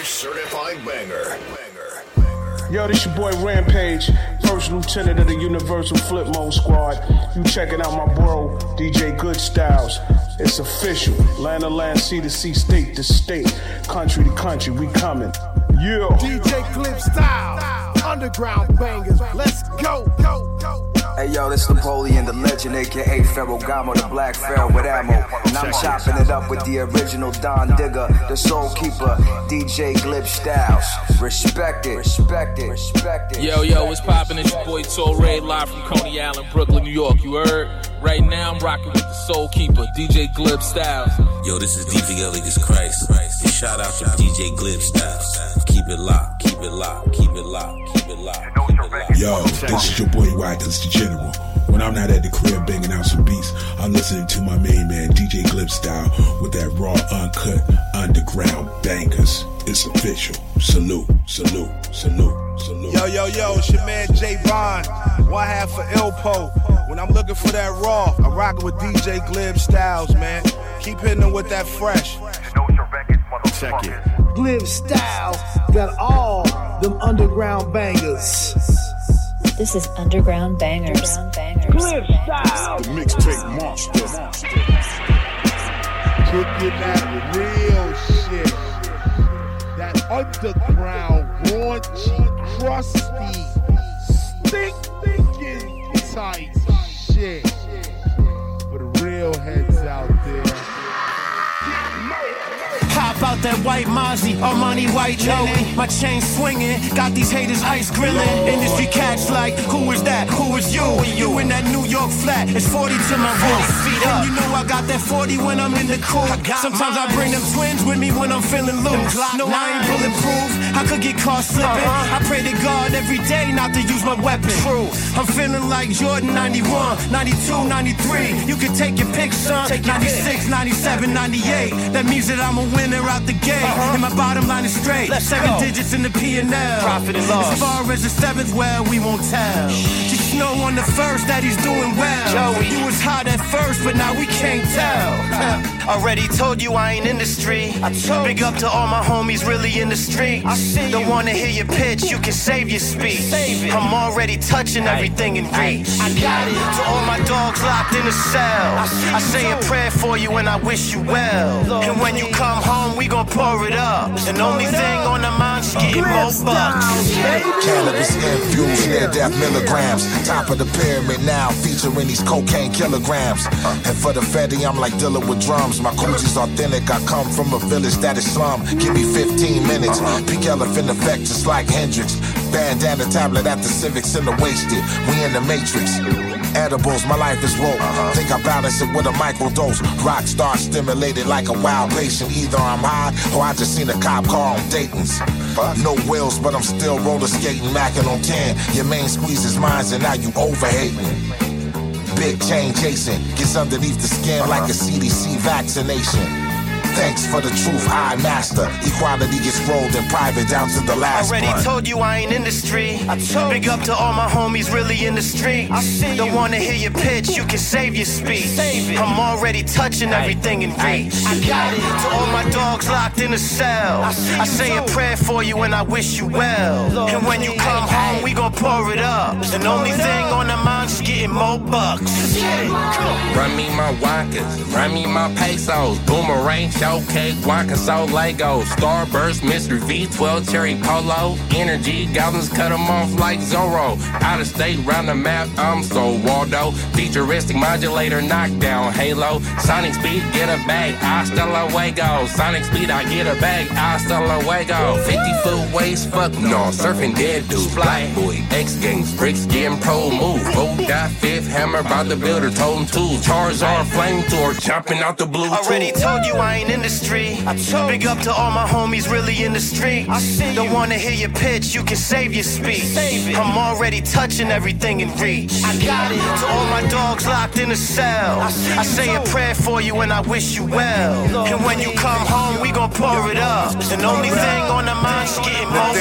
Certified banger. Yo, this your boy Rampage, first lieutenant of the Universal Flip Mode Squad. You checking out my bro, DJ Good Styles. It's official. Land to land, sea to sea, state to state, country to country, we coming. Yeah. DJ Clip Style, underground bangers. Let's go. Hey yo, this Napoleon, the legend, aka Ferragamo, the black Pharaoh with ammo. And I'm chopping it up with the original Don Digger, the soul keeper, DJ Glib Styles. Respect it, respect it, respect it. Yo, what's poppin'? It's your boy Torre, live from Coney Island, Brooklyn, New York. You heard? Right now I'm rocking with the soul keeper, DJ Glib Styles. Yo, this is DJ Elias Christ. And shout out to DJ Glib Styles. Keep it locked, keep it locked, keep it locked, keep it locked. Yo, this is your boy Watkins, the General. When I'm not at the crib banging out some beats, I'm listening to my main man, DJ Glib Style, with that raw, uncut, underground bangers. It's official. Salute, salute, salute, salute. Yo, it's your man J Bond, one half for Ilpo. When I'm looking for that raw, I'm rocking with DJ Glib Styles, man. Keep hitting them with that fresh. Check it. Glib Styles got all them underground bangers. This is Underground Bangers. Glib Styles. Mixtape monster. Kicking that real shit. That underground, raunchy, crusty, stinking tight shit. For the real heads out there. Hop out that white Mozzie, Armani white linen. My chain swinging, got these haters ice grilling. Industry cats like, who is that? Who is you? You in that New York flat, it's 40 to my roof. And you know I got that 40 when I'm in the coupe. Sometimes I bring them twins with me when I'm feeling loose. No, I ain't bulletproof, I could get caught slipping. I pray to God every day not to use my weapon. I'm feeling like Jordan 91, 92, 93. You can take your pick, son. 96, 97, 98. That means that I'm a winner out the gate, and my bottom line is straight. 7 digits in the P&L. Profit and loss. As far as the 7th, well, we won't tell. Just know on the first that he's doing well. Joey, you was hot at first, but now we can't tell. Already told you I ain't in the street. Big up to all my homies really in the street. Don't wanna hear your pitch, you can save your speech. I'm already touching everything in reach. I got it. To all my dogs locked in a cell, I say a prayer for you and I wish you well. And when you come home, we gon' pour it up. And only thing on the mind's getting more bucks. Cannabis infused, near death milligrams. Top of the pyramid now, featuring these cocaine kilograms. And for the Fetty, I'm like dealing with drums. My Coogie's authentic, I come from a village that is slum. Give me 15 minutes, peak elephant effect just like Hendrix. Bandana tablet at the Civics in the wasted. We in the Matrix. Edibles, my life is woke. Think I balance it with a microdose. Rock star stimulated like a wild patient. Either I'm high or I just seen a cop car on Dayton's. No wheels, but I'm still roller skating, macking on 10. Your main squeeze is mine, and now you overhating. Big chain chasing, gets underneath the skin like a CDC vaccination. Thanks for the truth, I master. Equality gets rolled in private down to the last Already blunt. told you I ain't in the street. Big up to all my homies really in the street. Don't wanna hear your pitch, you can save your speech. I'm already touching everything in reach. I got it. To all my dogs locked in a cell, I say a prayer for you and I wish you well. And when you come home, we gon' pour it up. And only thing on the mind's getting more bucks. Run me my Wankers, run me my pesos. Boomerang, showcase, Wonka, so Legos. Starburst, Mr. V12, Cherry Polo. Energy, goblins cut them off like Zorro. Out of state, round the map, I'm so Waldo. Futuristic modulator, knockdown, Halo. Sonic speed, get a bag, hasta luego. Sonic speed, I get a bag, hasta luego. 50-foot waist, fuck no, surfing dead dudes. Black boy, X Games, bricks getting pro move. Got fifth hammer, about the builder, told him tools. Charizard, flamethrower, jumping out the blue. Already told you I ain't in the street. Big up to all my homies really in the street. Don't wanna hear your pitch, you can save your speech. I'm already touching everything in reach. I got it. To all my dogs locked in a cell, I say a prayer for you and I wish you well. And when you come home, we gon' pour it up. And only thing on the mind's getting more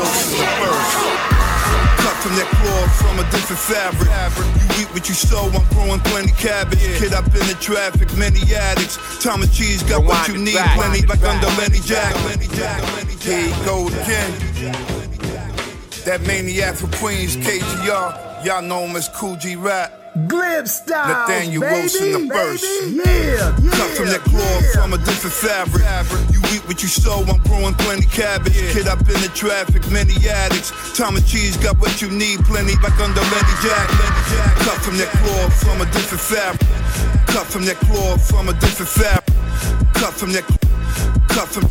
fucked. Cut from that cloth from a different fabric. You eat what you sow, I'm growing plenty cabbage. Kid, I've been in traffic, many addicts. Thomas Cheese got what you need, plenty like under Lenny Jack. Here he goes again. That maniac from Queens, KGR. Y'all know him as Cool G Rap. Glib Styles, Nathaniel Wilson the first. Yeah. Cut from that cloth from a different fabric. You eat what you sow, I'm growing plenty cabbage. Kid up in the traffic, many addicts. Thomas Cheese got what you need, plenty like under Lenny Jack. Cut from that cloth from a different fabric. Cut from that cloth from a different fabric. Cut from that. Cut from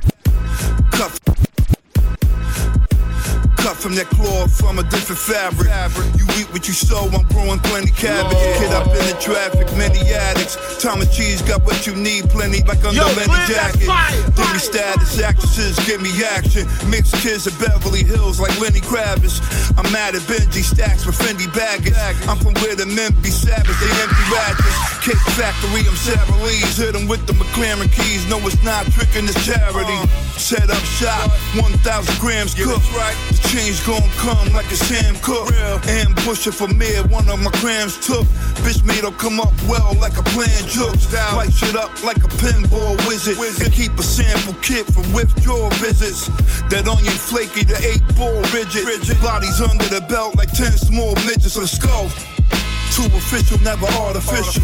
that cloth from a different fabric. You eat what you sow, I'm growing plenty cabbage. Kid up in the traffic, many addicts. Thomas Cheese got what you need, plenty like under Lenny Jacket. Give me status, actresses, give me action. Mixed kids at Beverly Hills like Lenny Kravitz. I'm mad at Benji Stacks for Fendi baggage. I'm from where the men be savage, they empty ratchets. Cake Factory, I'm Sarah Lee's. Hit them with the McLaren keys. No, it's not tricking, it's charity. Set up shop, 1,000 grams cooked. The change gon' come like a Sam Cooke. Ambush it for me, one of my grams took. Bitch made her come up well like a planned joke. Light shit up like a pinball wizard. And keep a sample kit for withdrawal visits. That onion flaky, the 8-ball rigid. Bodies under the belt like 10 small midgets. Let's go. Too official, never artificial.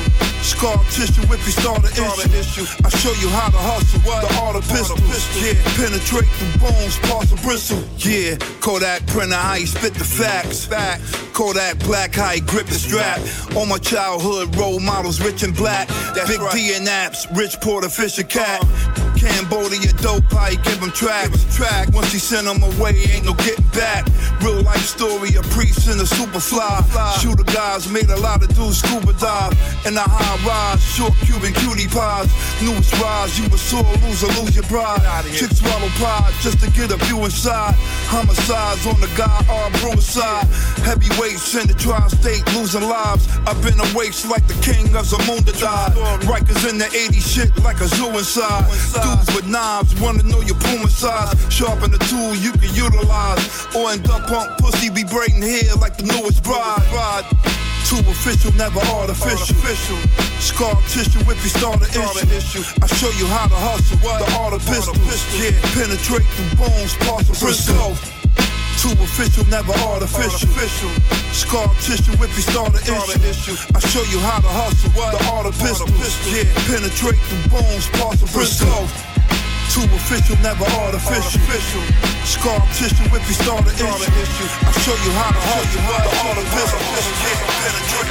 Scar tissue if you start an issue. I show you how to hustle, the art of pistol. Yeah, penetrate through bones, parts of bristle. Yeah, Kodak printer, how he spit the facts. Kodak black, how he grip the strap. All my childhood role models, rich and black. Big D and Apps, Rich Porter, Fisher Cat. Cambodia dope, how he give him tracks. Once he send them away, ain't no getting back. Real life story, a priest and a super fly. Shooter guys made a lot of dudes scuba dive. In a high rise, short Cuban cutie pies. Newest rise, you a sore loser, lose your pride. Chicks swallow pride just to get a view inside. Homicides on the guy, arm side. Heavyweights in the tri-state losing lives. I've been awakes like the king of Zamunda died. Rikers in the 80s shit like a zoo inside. Dudes with knives wanna know your puma size. Sharpen the tool you can utilize. Or end up on pussy be braiding hair like the newest bride. Too official, never artificial. Scar tissue if you start an issue. I show you how to hustle, the art of pistol. Yeah, penetrate through bones, parts of bristle. Too official, never artificial. Scar tissue if you start an issue. I show you how to hustle, the art of pistol. Yeah, penetrate through bones, parts of bristle. Too official, never artificial. Scar tissue if you start an issue. I show you how to hustle, the art of pistol. Yeah, penetrate.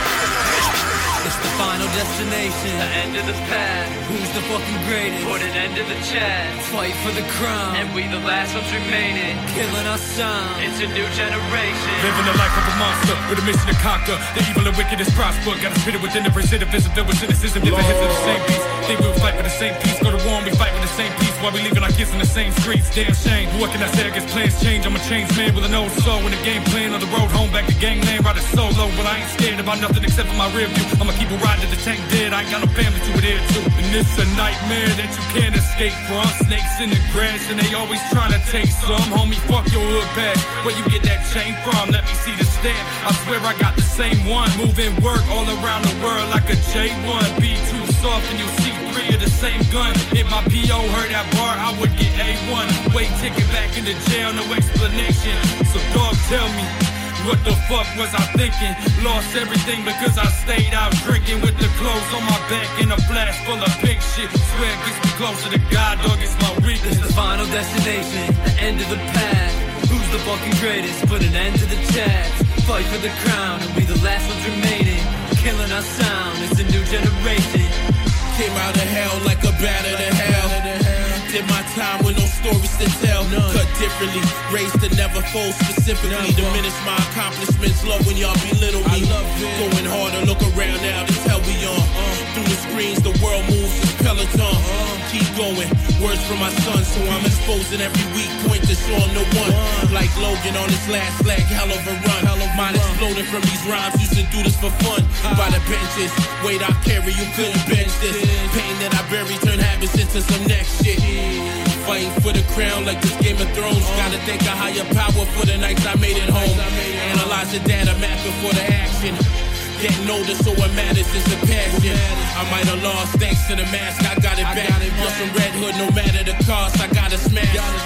It's the final destination, the end of the path. Who's the fucking greatest? Put an end to the chat. Fight for the crown, and we the last ones remaining. Killing our sound, it's a new generation. Living the life of a monster with a mission to conquer. The evil and wicked is prosper. Gotta spit it within the recidivism. There was cynicism, never hits of the same piece. Think we would fight for the same peace. Go to war and we fight for the same peace. While we leaving our kids in the same streets. Damn shame. What can I say? I guess plans change. I'm a changed man with an old soul. In the game plan on the road home back to gangland. Riding solo, but I ain't scared about nothing except for my rear view. I'ma keep a ride to the tank dead. I ain't got no family to adhere to. And it's a nightmare that you can't escape from. Snakes in the grass and they always trying to take some. Homie, fuck your hood bag. Where you get that chain from? Let me see the stamp. I swear I got the same one. Moving work all around the world like a J1. Be too soft and you'll see 3 of the same gun. If my P.O. heard that bar, I would get A1. Wait, ticket back in the jail, no explanation. So dog, tell me, what the fuck was I thinking? Lost everything because I stayed out drinking with the clothes on my back and a flask full of pink shit. Swear it gets me closer to God, dog, it's my weakness. It's the final destination, the end of the path. Who's the fucking greatest? Put an end to the chat. Fight for the crown and we the last ones remaining. Killing our sound, it's a new generation. Came out of hell like a batter to hell. Did my time with no stories to tell. Cut differently, raised to never fold specifically. Diminish my accomplishments, love when y'all belittle me. Going harder, look around now, this hell we on. Through the screens, the world moves as Peloton. Keep going, words from my son, so I'm exposing every weak point that's on the one. Like Logan on his last leg, hell of a run. Mine exploding from these rhymes, used to do this for fun. By the benches, weight I carry, you couldn't bench this. Pain that I bury, turn habits into some next shit. Fighting for the crown like this Game of Thrones. Gotta thank a higher power for the nights I made it home. Analyze the data, mapping for the action. Getting older, so what matters is the passion. I might have lost thanks to the mask, I got it back. Plus some Red Hood, no matter the cost, I gotta smash.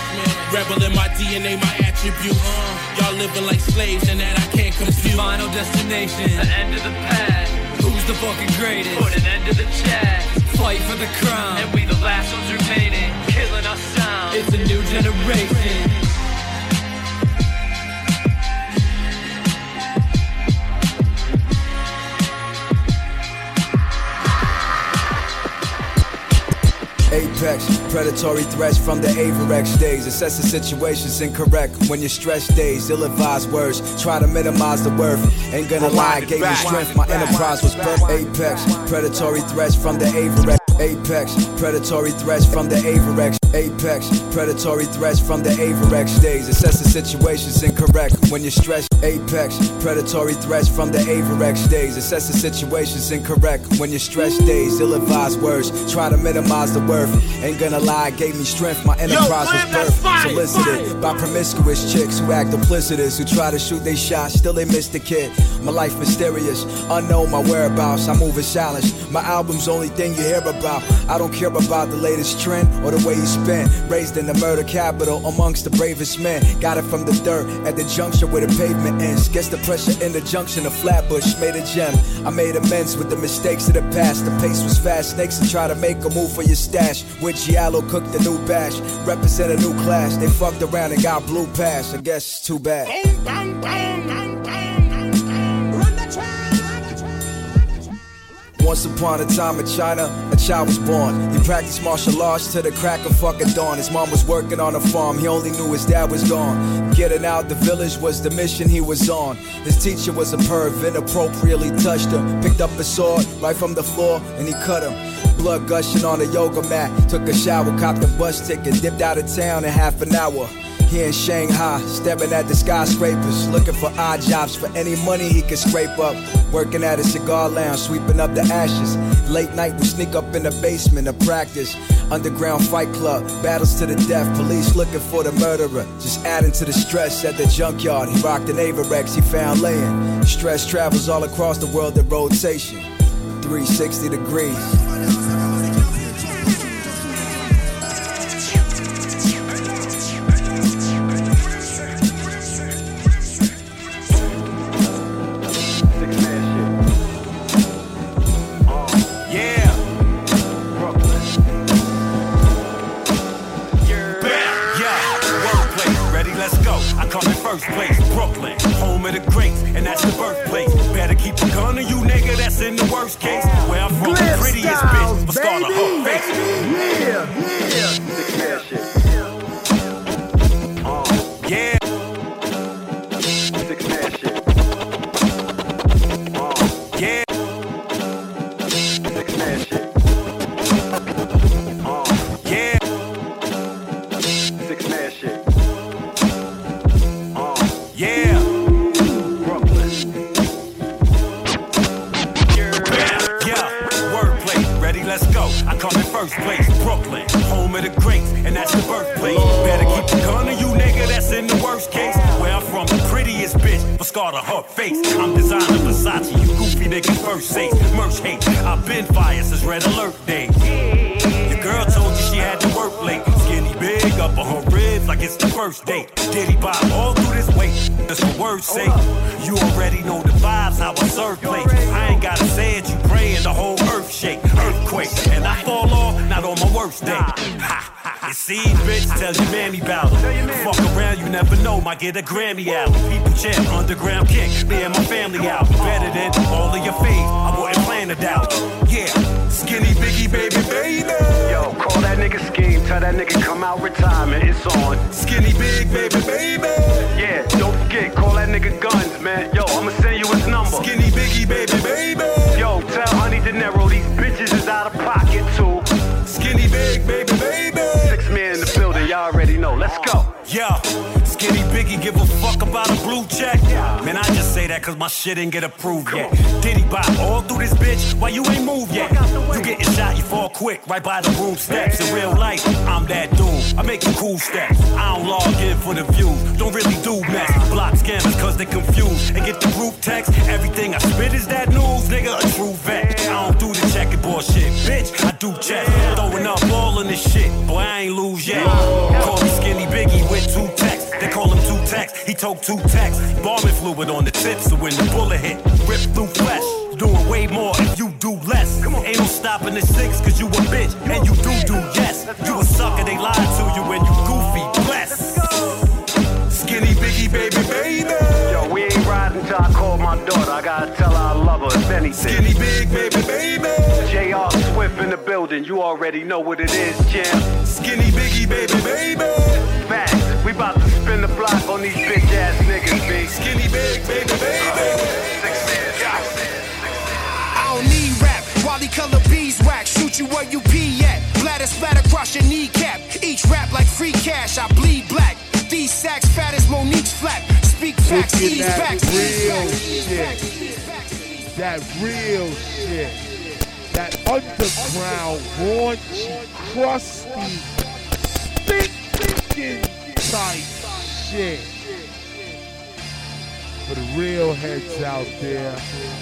Rebel in my DNA, my attributes. Y'all living like slaves, and that I can't compute. Final destination, the end of the path. Who's the fucking greatest? Put an end to the chat. Fight for the crown, and we the last ones remaining. Killing our sound. It's a new generation. Apex, predatory threats from the Averex days. Assess the situation's incorrect when you're stressed days. Ill-advised words, try to minimize the worth. Ain't gonna lie, gave me strength, my enterprise was perfect. Apex, predatory threats from the Averex. Apex, predatory threats from the Averex. Apex, predatory threats from the Averex days. Assess the situation's incorrect when you're stressed. Apex, predatory threats from the Averex days. Assess the situation's incorrect when you're stressed days. Ill-advised words, try to minimize the worth. Ain't gonna lie, gave me strength, my enterprise was birthed. Solicited by promiscuous chicks who act duplicitous, who try to shoot they shot, still they miss the kid. My life mysterious, unknown my whereabouts, I move in silence. My album's only thing you hear about. I don't care about the latest trend or the way you spent. Raised in the murder capital amongst the bravest men. Got it from the dirt at the junction where the pavement ends. Guess the pressure in the junction of Flatbush made a gem. I made amends with the mistakes of the past. The pace was fast, snakes and try to make a move for your stash. With Giallo cooked the new bash, represent a new class. They fucked around and got blue pass. I guess it's too bad. Once upon a time in China, a child was born. He practiced martial arts till the crack of fucking dawn. His mom was working on a farm, he only knew his dad was gone. Getting out the village was the mission he was on. His teacher was a perv, inappropriately touched him. Picked up a sword right from the floor and he cut him. Blood gushing on a yoga mat. Took a shower, copped a bus ticket, dipped out of town in half an hour. He in Shanghai, staring at the skyscrapers, looking for odd jobs for any money he could scrape up. Working at a cigar lounge, sweeping up the ashes. Late night we sneak up in the basement to practice. Underground fight club, battles to the death. Police looking for the murderer, just adding to the stress at the junkyard. He rocked an Averex he found laying. Stress travels all across the world in rotation, 360 degrees. First place, Brooklyn, home of the greats, and that's the birthplace. Better keep a gun on you, nigga, that's in the worst case. Where I'm from, the prettiest bitch, but start a her face. Yeah. Six man shit. Yeah. Six man shit. Yeah. Six man shit. Yeah, Brooklyn. Yeah, wordplay, ready, let's go. I come in first place, Brooklyn, home of the greats, and that's the birthplace. Better keep the gun on you, nigga, that's in the worst case. Where I'm from, the prettiest bitch, but scarred on her face. I'm designer Versace, you goofy niggas first safe. Merch hate, I've been fired since Red Alert days. Your girl told you she had to work late. Skinny big up on her ribs like it's the first date. Did he buy all through this weight? That's the word's sake. You already know the vibes, how I serve plates. I ain't gotta say it, you praying the whole earth shake. Earthquake, and I fall off, not on my worst day. You see, bitch, tell your mammy about it. Fuck around, you never know, might get a Grammy out. People chant, underground kick, me and my family out. Better than all of your faves, I wouldn't plan it out. Yeah, skinny biggie, baby, baby. Yo, call that nigga Scheme, tell that nigga come out retirement, it's on. Skinny big, baby, baby. Yeah, don't forget, call that nigga Guns, man. Yo, I'ma send you his number. Skinny biggie, baby, baby. Yo, tell Honey De Niro these bitches is out of pocket too. Skinny big, baby, baby. 6 men in the building, y'all already know. Let's go. Yo, Skinny Biggie give a fuck about a blue check? Man, I just say that cause my shit ain't get approved yet. Did he buy all through this bitch? Why you ain't moved yet? You getting shot, you fall quick, right by the room steps. In real life, I'm that dude. I make you cool steps. I don't log in for the views. Don't really do mess. Block scammers cause they confused. And get the group text. Everything I spit is that news, nigga, a true vet. I don't do the checkerboard shit, bitch. I do chess. Throwing up all in this shit. Boy, I ain't lose yet. Call me Skinny Biggie with tote 2 tacks. Bombing fluid on the tip, so when the bullet hit, rip through flesh. Doing way more if you do less. Ain't no stopping the 6, cause you a bitch, and you do yes. You a sucker, they lied to you, and you goofy, bless. Skinny Biggie, baby, baby. Yo, we ain't riding till I call my daughter. I gotta tell her I love her, if anything. Skinny Big, baby, baby. J.R. Swift in the building, you already know what it is, champ. Skinny Biggie, baby, baby. Facts, we about to spin the block on these bitch ass niggas, B. Skinny Big, baby, baby. I don't need rap, Wally color beeswax, shoot you where you pee at. Bladder splatter across your kneecap. Each rap like free cash, I bleed black. These sacks fat as Monique's flap. Speak facts, ease facts. That real shit. That underground, raunchy, crusty, thinking type shit. For the real heads out there.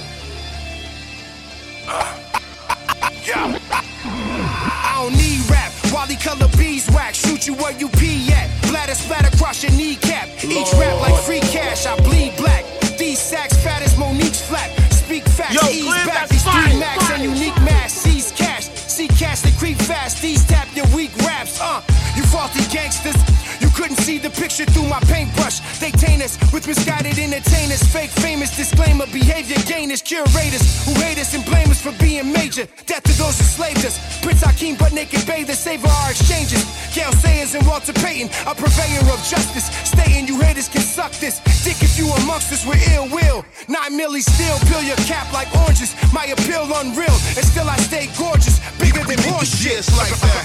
I don't need rap, Wally color beeswax, shoot you where you pee at. Bladder splatter across your kneecap. Each rap like free cash, I bleed black. These sacks fat as Monique's flap. Speak facts, ease back. These 3 max and unique mass. Seize cash, see cash they creep fast. These tap your weak raps. You faulty gangsters. You couldn't see the picture through my paintbrush. They taint us with misguided entertainers. Fake famous disclaimer, behavior gainers, curators who hate us and blame us for being major. Death to those who slaved us. Prince Hakeem, butt naked bathers, savor our exchanges. Gail Sayers and Walter Payton, a purveyor of justice. Stating you haters can suck this. Dick if you amongst us with ill will. 9 milli still peel your cap like oranges. My appeal unreal, and still I stay gorgeous. Bigger than horse shit. Yes, like that.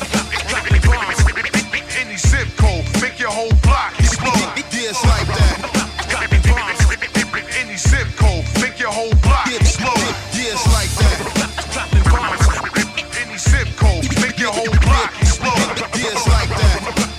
Any zip code, make your whole block explode. Yes, like that. Any zip code, make your whole block explode. Yes, like that. Any zip code, make your whole block explode. Yes, like that.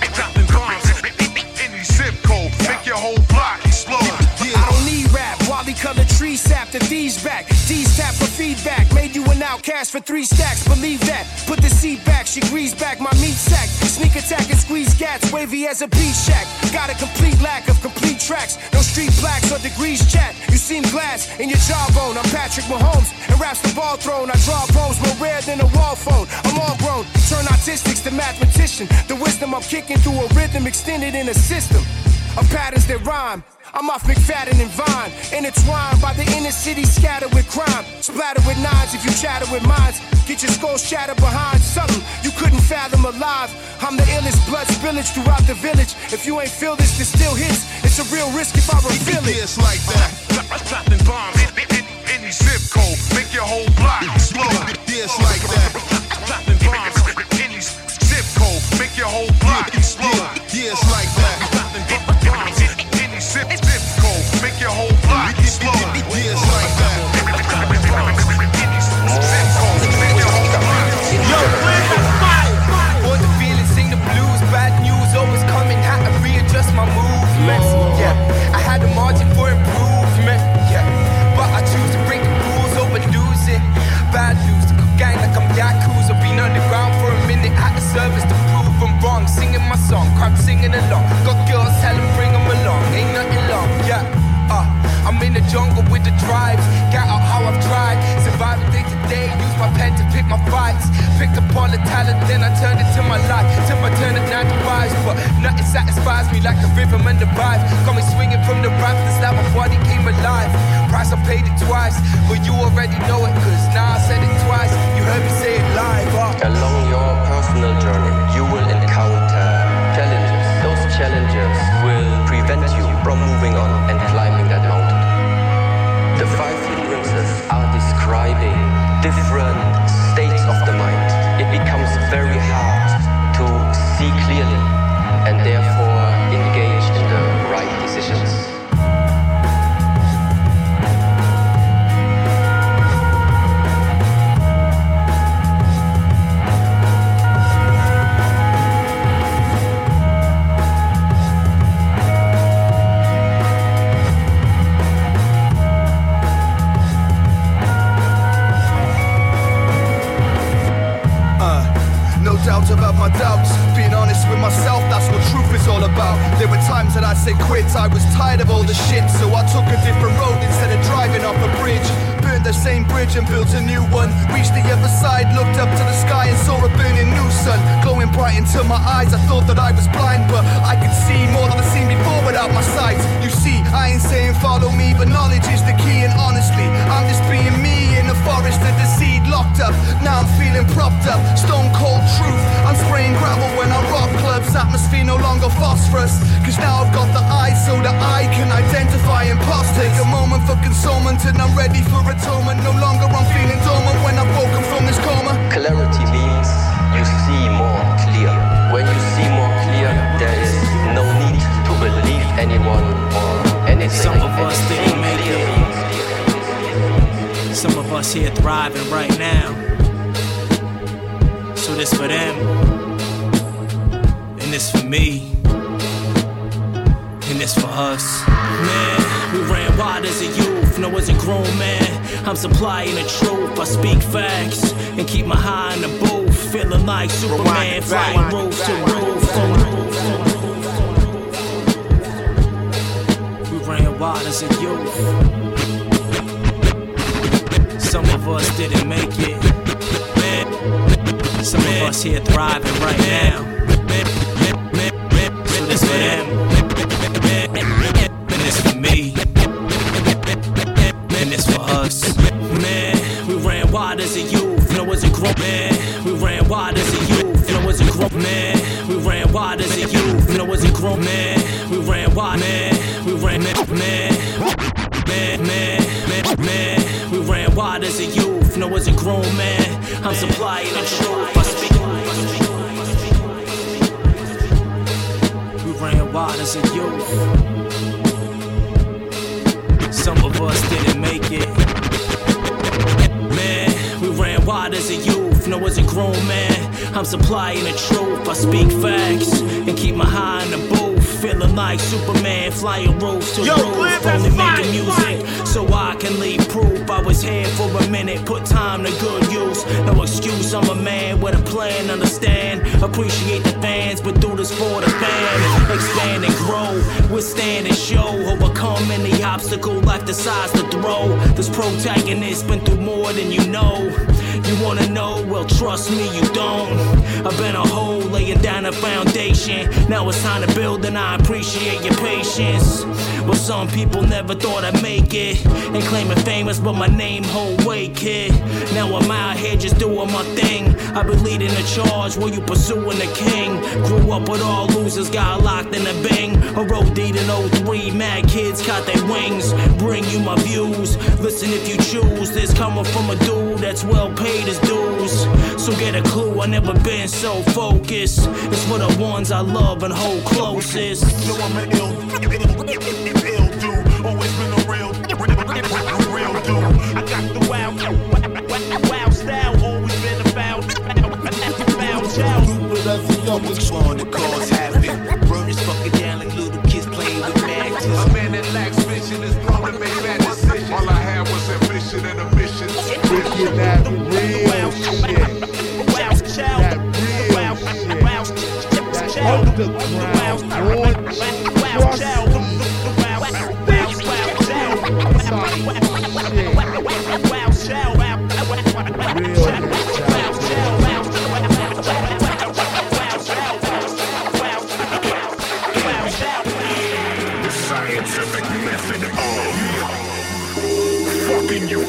Any zip code, make your whole block explode. I don't need rap, Wally color tree sap the these back. D's tap for feedback, made you an outcast for 3 stacks. Believe that. Put the seat back, she greased back my meat sack. Sneak attack and squeeze gats, wavy as a beach shack. Got a complete lack of complete tracks. No street plaques or degrees chat. You seem glass in your jawbone. I'm Patrick Mahomes and raps the ball thrown. I draw poems more rare than a wall phone. I'm all grown, turn autistics to mathematician. The wisdom I'm kicking through a rhythm extended in a system of patterns that rhyme. I'm off McFadden and Vine, intertwined by the inner city scattered with crime. Splattered with 9s if you chatter with minds. Get your skull shattered behind something you couldn't fathom alive. I'm the illest blood spillage throughout the village. If you ain't feel this, this still hits. It's a real risk if I reveal it. Yes, like that. Dropping bombs. Any zip code, make your whole block explode. Yes, like that. Dropping bombs. Any zip code, make your whole block explode. Yes, like that. Dropping bombs. Any zip code, make your whole block explode. Yes, like that. Dropping bombs. Any zip code, make your whole block explode. Yo, where's the fire? For the feeling, sing the blues. Bad news always coming. Had to readjust my movements. Yeah, I had a margin for improvement. Yeah, but I choose to break the rules over losing. Bad news, the gang like I'm Yakuza. Been underground for a minute at the service to prove I'm wrong. Singing my song, crowd singing along. Got girls, tell them bring them along. Ain't nothing long, yeah. I'm in the jungle with the tribes. Got out how I've tried. Surviving day to day. Use my pen to pick my fights. Picked up all the talent, then I turned it to my life. Till I turn it 9 to 5. But nothing satisfies me like the rhythm and the vibe. Got me swinging from the rafters, now my body came alive. Price I paid it twice, but you already know it. Cause now I said it twice. You heard me say it live. Along your personal journey, you will encounter challenges. Those challenges will prevent you from moving on and climbing that mountain. The 5 hindrances are describing different states of the mind. It becomes very hard to see clearly and therefore engage in the right decisions. Doubts about my doubts. Being honest with myself, that's what truth is all There were times that I said quit, I was tired of all the shit, so I took a different road instead of driving off a bridge. Burned the same bridge and built a new one. Reached the other side, looked up to the sky and saw a burning new sun, glowing bright into my eyes. I thought that I was blind, but I could see more than I've seen before without my sight. You see, I ain't saying follow me, but knowledge is the key, and honestly, I'm just being me in the forest of the seed locked up. Now I'm feeling propped up, stone cold truth. I'm spraying gravel when I rock clubs. Atmosphere no longer phosphorus, cause now I've got the eyes so that I can identify imposters. Take a moment for consolement and I'm ready for atonement. No longer I'm feeling dormant when I've woken from this coma. Clarity means you see more clear. When you see more clear, there is no need to believe anyone or anything. Some of us didn't make it. Some of us here thriving right now. So this for them, and this for me, and this for us. Man, we ran wild as a youth, no as a grown man. I'm supplying the truth, I speak facts, and keep my high in the booth. Feeling like Superman, flying roof to roof. We ran wild as a youth. Some of us didn't make it. Man, some of us here thriving right now. So this for them, and this for me, and this for us. Man, we ran wild as a youth, no as a grown man. We ran wild as a youth, no as a grown man. We ran wild as a youth, no as a grown man. We ran wild, man. We ran man. We ran wild as a youth, no as a grown man. I'm supplying the truth, I speak. We ran wild as a youth. Some of us didn't make it. Man, we ran wild as a youth, no as a grown man. I'm supplying the truth, I speak facts, and keep my high in the booth. Feeling like Superman, flying roofs to roof. Only making music so I can leave proof. I was here for a minute, put time to good use. No excuse, I'm a man with a plan, understand. Appreciate the fans, but do this for the fam. Expand and grow, withstand and show. Overcome any obstacle life decides to throw. This protagonist been through more than you know. You wanna know? Well, trust me, you don't. I've been a hole laying down a foundation. Now it's time to build, and I appreciate your patience. Well, some people never thought I'd make it. Ain't claiming famous, but my name hold weight, kid. Now I'm out here just doing my thing. I've been leading the charge while you pursuing the king. Grew up with all losers, got locked in a bang. A road in 03, mad kids caught their wings. Bring you my views, listen if you choose. This coming from a dude that's well paid his dues. So get a clue, I never been so focused. It's for the ones I love and hold closest. Yo, I'm an ill dude, always been a real dude. I got the wild style, always been about child. Always born to cause havoc. Burn this fucking down like little kids playing with matches. A man that lacks vision is prone to make bad decisions. All I had was ambition and a mission. Wicked, that real shit. That real shit. That underground raunchy, The scientific method of fucking you up.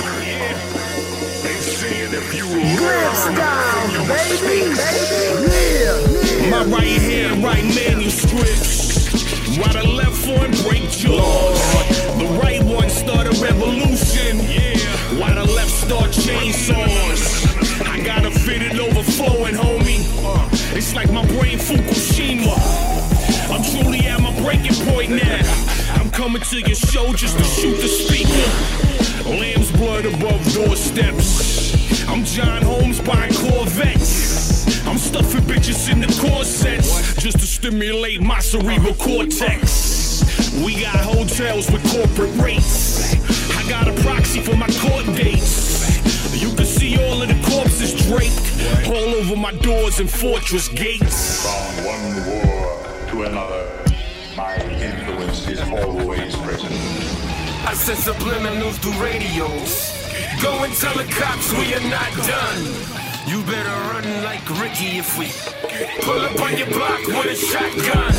And seeing if you will style, baby. My right hand write manuscripts, while the left one break jaws. The right one start a revolution, while the left start chainsaws. I got a fitted overflowing, homie. It's like my brain Fukushima. I'm truly at my breaking point now. I'm coming to your show just to shoot the speaker. Lamb's blood above doorsteps. I'm John Holmes buying Corvettes. I'm stuffing bitches in the corsets just to stimulate my cerebral cortex. We got hotels with corporate rates. I got a proxy for my court dates. You can see all of the corpses draped all over my doors and fortress gates. From one war to another. my influence is always present. I send subliminals through radios. Go and tell the cops we are not done. You better run like Ricky if we pull up on your block with a shotgun.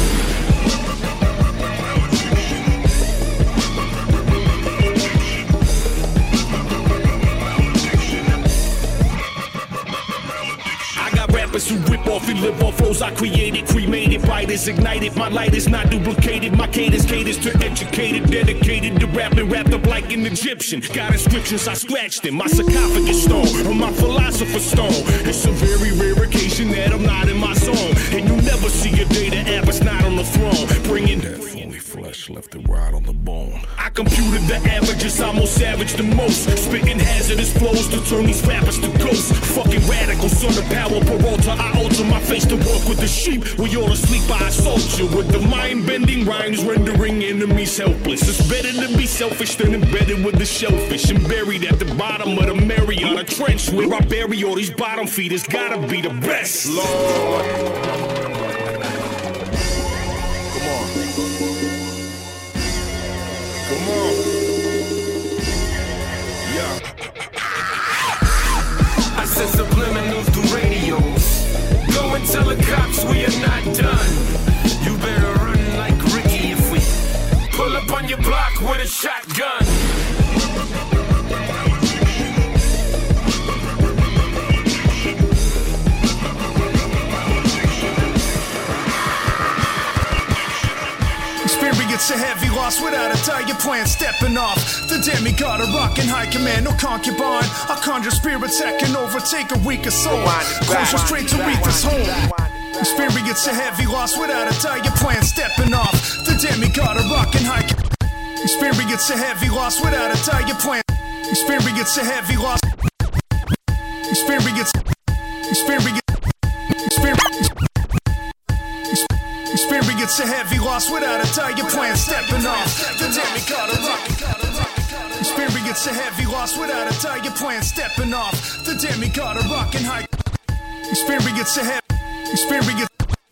Who rip off and live off flows I created, cremated, writers ignited. My light is not duplicated. My cadence caters to educated, dedicated to rapping, wrapped up like an Egyptian. Got inscriptions I scratched in my sarcophagus stone or my philosopher's stone. It's a very rare occasion that I'm not in my zone, and you never see a day that Abba's not on the throne, bringing that fully flesh left and right on the bone. I computed the averages, I'm more savage than most, spitting hazardous flows to turn these rappers to ghosts. Fucking radical, son of power, Peralta. I alter my face to work with the sheep. We all asleep, I assault you with the mind-bending rhymes, rendering enemies helpless. It's better to be selfish than embedded with the shellfish and buried at the bottom of the Mariana Trench, where I bury all these bottom feeders. Gotta be the best, Lord. Come on. Yeah. I send subliminals through radios. Go and tell the cops we are not done. You better run like Ricky if we pull up on your block with a shotgun. Experience a heavy loss without a target plan, stepping off the demigod, a rockin' high command, no concubine. I conjure spirits that can overtake a weaker soul, closer straight to Retha's home. Experience a heavy loss without a target plan, stepping off the demigod, a rockin' high. Experience a heavy loss without a target plan. Experience a heavy loss. Experience. Experience a heavy loss without a target plan, stepping off the demigod, a rockin'. Experience a heavy loss without a target plan, stepping off the demigod, a rockin' high. Experience a heavy. Experience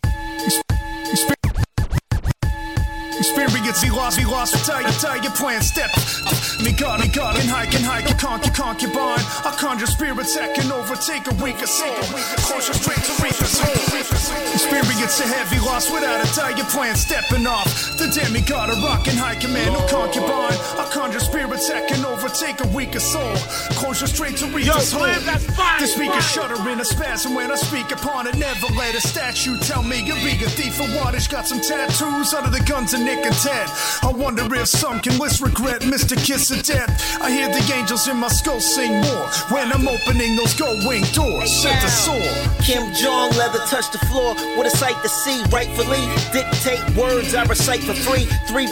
he lost a target plan, step. Me God, and high, concubine. I conjure spirits that can overtake a weaker soul, closer straight to Retha's home. Experience a heavy loss without a target plan, stepping off the demigod, a rockin' high command, no concubine. I conjure spirits that can overtake a weaker soul, closer straight to Retha's home. The speaker shudder in a spasm when I speak upon it. Never let a statue tell me you're a thief for wattage. Got some tattoos under the guns of Nick and Ted. I wonder if some can list regret Mr. Kiss of Death. I hear the angels in my skull sing more when I'm opening those gold-wing doors. Set the sword. Kim Jong leather touch the floor. What a sight to see, rightfully. Dictate words I recite for free.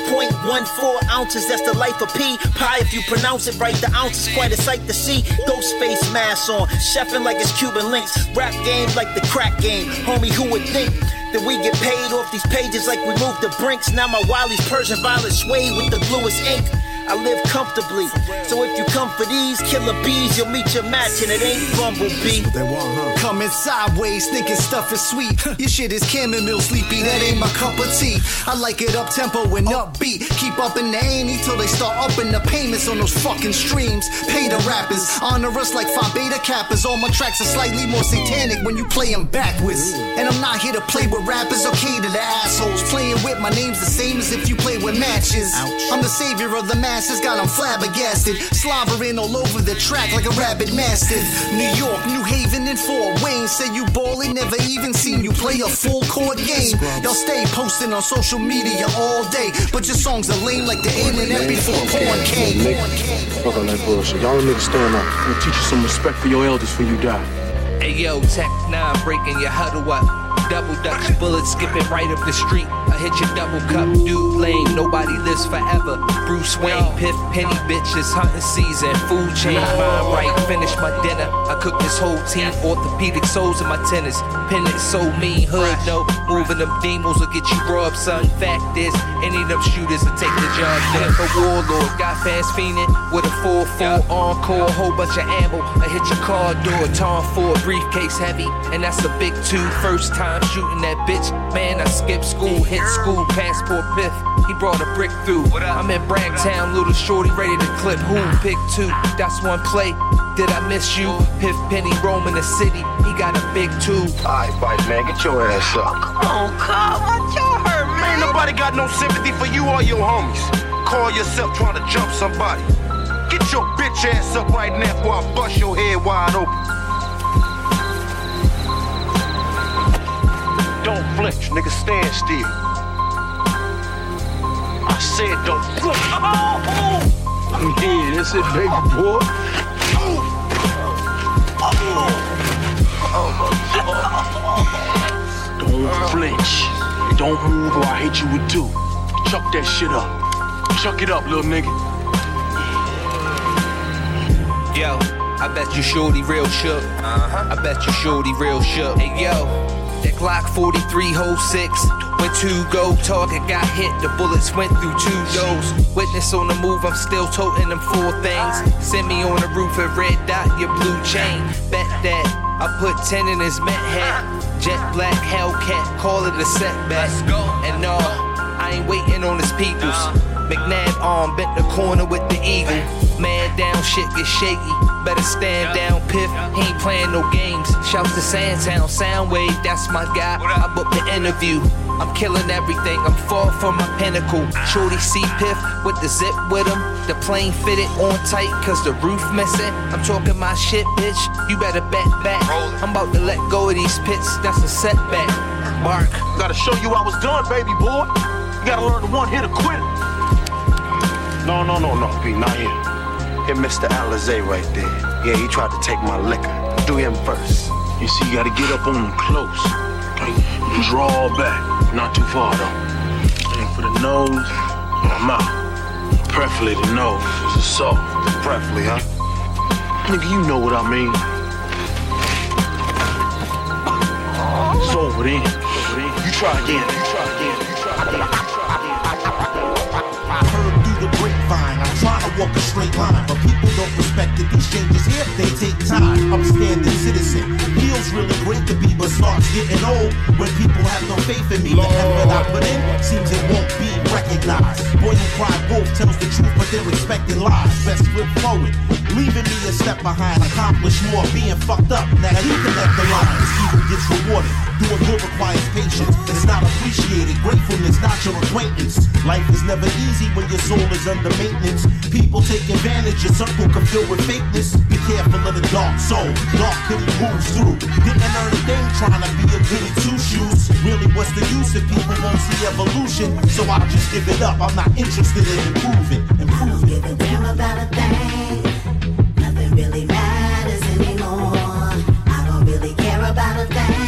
3.14 ounces, that's the life of P. Pie if you pronounce it right, the ounce is quite a sight to see. Ghost face mask on, chefing like it's Cuban links. Rap game like the crack game. Homie, who would think that we get paid off these pages like we moved the brinks? Now my Wiley's Persian violet suede with the bluest ink. I live comfortably, so if you come for these killer bees, you'll meet your match and it ain't Bumblebee. Coming sideways, thinking stuff is sweet. Your shit is chamomile sleepy, that ain't my cup of tea. I like it up tempo and upbeat. Keep up in the ante till they start upping the payments on those fucking streams. Pay the rappers, honor us like Phi Beta Kappas. All my tracks are slightly more satanic when you play them backwards. And I'm not here to play with rappers or cater to assholes. Playing with my name's the same as if you play with matches. I'm the savior of the masses, got them flabbergasted. Slobbering all over the track like a rabid mastiff. New York, New Haven, and Fort Wayne. Say you ballin', never even seen you play a full court game. Y'all stay posting on social media all day, but your songs are lame like the internet before porn came. Fuck all that bullshit. Y'all niggas stand up. I'm gonna teach you some respect for your elders when you die. Hey yo, Tech 9 breaking your huddle up. Double Dutch bullets skipping right up the street. I hit your double cup, dude lame. Nobody lives forever. Bruce Wayne, Piff, Penny, bitches, hunting season. Food chain, mind right, finish my dinner. I cook this whole team, orthopedic soles in my tennis. Pennant so mean, hood no. Moving them demons will get you robbed, son. Fact is, any of them shooters will take the job. Then a warlord, got fans fiending with a 4-4 encore, a whole bunch of ammo. I hit your car door, Tom Ford, briefcase heavy, and that's a big 2. First time time shooting that bitch. Man, I skipped school, hit school, passport piff. He brought a brick through. I'm in Bragtown, little shorty ready to clip who? Pick 2, that's one play. Did I miss you? Piff Penny roaming the city. He got a big tube. Alright, Fight, man, get your ass up. Come on, Carl, what you hurt, man? Ain't nobody got no sympathy for you or your homies. Call yourself trying to jump somebody. Get your bitch ass up right now before I bust your head wide open. Don't flinch, nigga, stand still. I said don't flinch. Yeah, that's it, baby boy. Don't flinch. Don't move or I hit you with 2. Chuck that shit up. Chuck it up, little nigga. Yo, I bet you shorty real shook. I bet you shorty real shook. Hey yo, that Glock 43 hole 6. When 2 go target got hit, the bullets went through 2 doors. Witness on the move, I'm still toting them 4 things. Send me on the roof a red dot, your blue chain. Bet that I put 10 in his Met hat. Jet black Hellcat, call it a setback. And no, I ain't waiting on his peoples. McNabb arm bent the corner with the eagle. Man down, shit get shaky. Better stand down, Piff. He ain't playing no games. Shouts to Sandtown, Soundwave, that's my guy. I booked the interview. I'm killing everything, I'm far from my pinnacle. Shorty see Piff with the zip with him. The plane fitted on tight cause the roof missing. I'm talking my shit, bitch, you better back back. I'm about to let go of these pits, that's a setback. Mark. Gotta show you I was done, baby boy. You gotta learn to one hit or quit. No, P, not him. Hit Mr. Alizé right there. Yeah, he tried to take my liquor. Do him first. You see, you gotta get up on him close. Okay? Draw back. Not too far, though. And for the nose, your mouth. Preferably the nose. It's soft. Preferably, huh? Nigga, you know what I mean. It's over then. You try again. Grapevine. I'm trying to walk a straight line, but people don't respect it. These changes here, they take time. Upstanding citizen. Feels really great to be, but starts getting old when people have no faith in me. The effort I put in seems it won't be recognized. Boy who cried wolf tells the truth, but they're expecting lies. Best flip forward, leaving me a step behind. Accomplish more, being fucked up. Now you connect the lines. Evil gets rewarded. Doing good requires patience. It's not appreciated. Gratefulness, not your acquaintance. Life is never easy when your soul is under maintenance. People take advantage. Your circle can fill with fakeness. Be careful of the dark soul. Dark pity moves through. Didn't earn a thing trying to be a goody two shoes. Really, what's the use if people won't see evolution? So I'll just give it up. I'm not interested in improving. I don't give a damn about a thing. Nothing really matters anymore. I don't really care about a thing.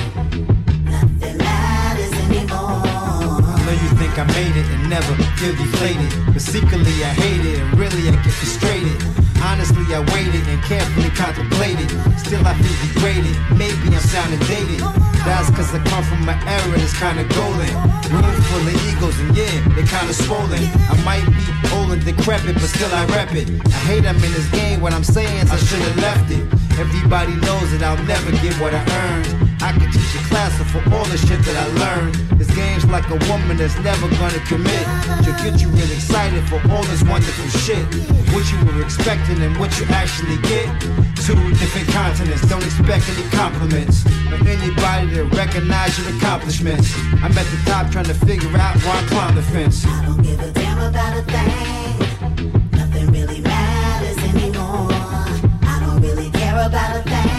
I made it and never feel deflated, but secretly I hate it and really I get frustrated. Honestly I waited and carefully contemplated. Still I feel degraded, maybe I'm sounding dated. That's cause I come from an era that's kinda golden. Room full of egos and yeah, they kinda swollen. I might be old and decrepit, but still I rep it. I hate I'm in this game, what I'm saying is I should've left it. Everybody knows that I'll never get what I earned. I can teach a class for all the shit that I learned. This game's like a woman that's never gonna commit. She'll get you real excited for all this wonderful shit. What you were expecting and what you actually get. 2 different continents, don't expect any compliments or anybody to recognize your accomplishments. I'm at the top trying to figure out why I climb the fence. I don't give a damn about a thing. Nothing really matters anymore. I don't really care about a thing.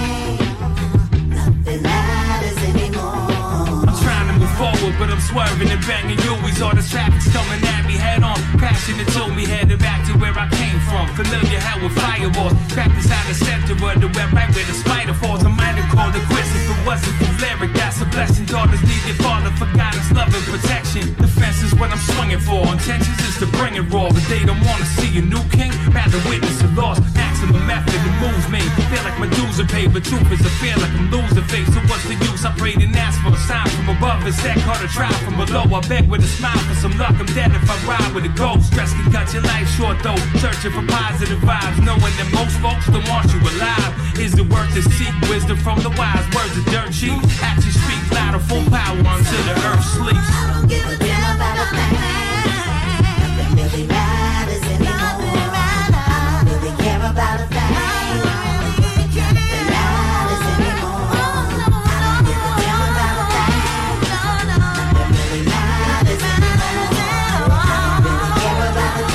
Forward, but I'm swerving and banging you. All the traffic's coming at me head on. Passionate told me headed back to where I came from. Familiar hell with fireballs. Practice out the center of the web right where the spider falls. I might have called it quits if it wasn't for lyric. That's a blessing. Daughters need their father for guidance, love and protection. The Defense is what I'm swinging for. Intentions is to bring it raw, but they don't wanna see a new king. Rather witness a loss. Maximum method to move me. Feel like my dues are paid, but truth is I feel like I'm losing faith. So what's the use? I prayed and asked for a sign from above. Instead, caught a trial from below. I beg with a smile for some luck. I'm dead if I ride with a ghost. Stress can cut your life short though. Searching for positive vibes, knowing that most folks don't want you alive. Is it worth to seek wisdom from the wise? Words of dirt cheap. Actions speak louder, full power until the earth sleeps. I don't give a damn about a thing. Nothing really matters anymore. I don't really care about a thing. Nothing matters anymore. I don't give a damn about a thing. Nothing really matters anymore. I don't really care about a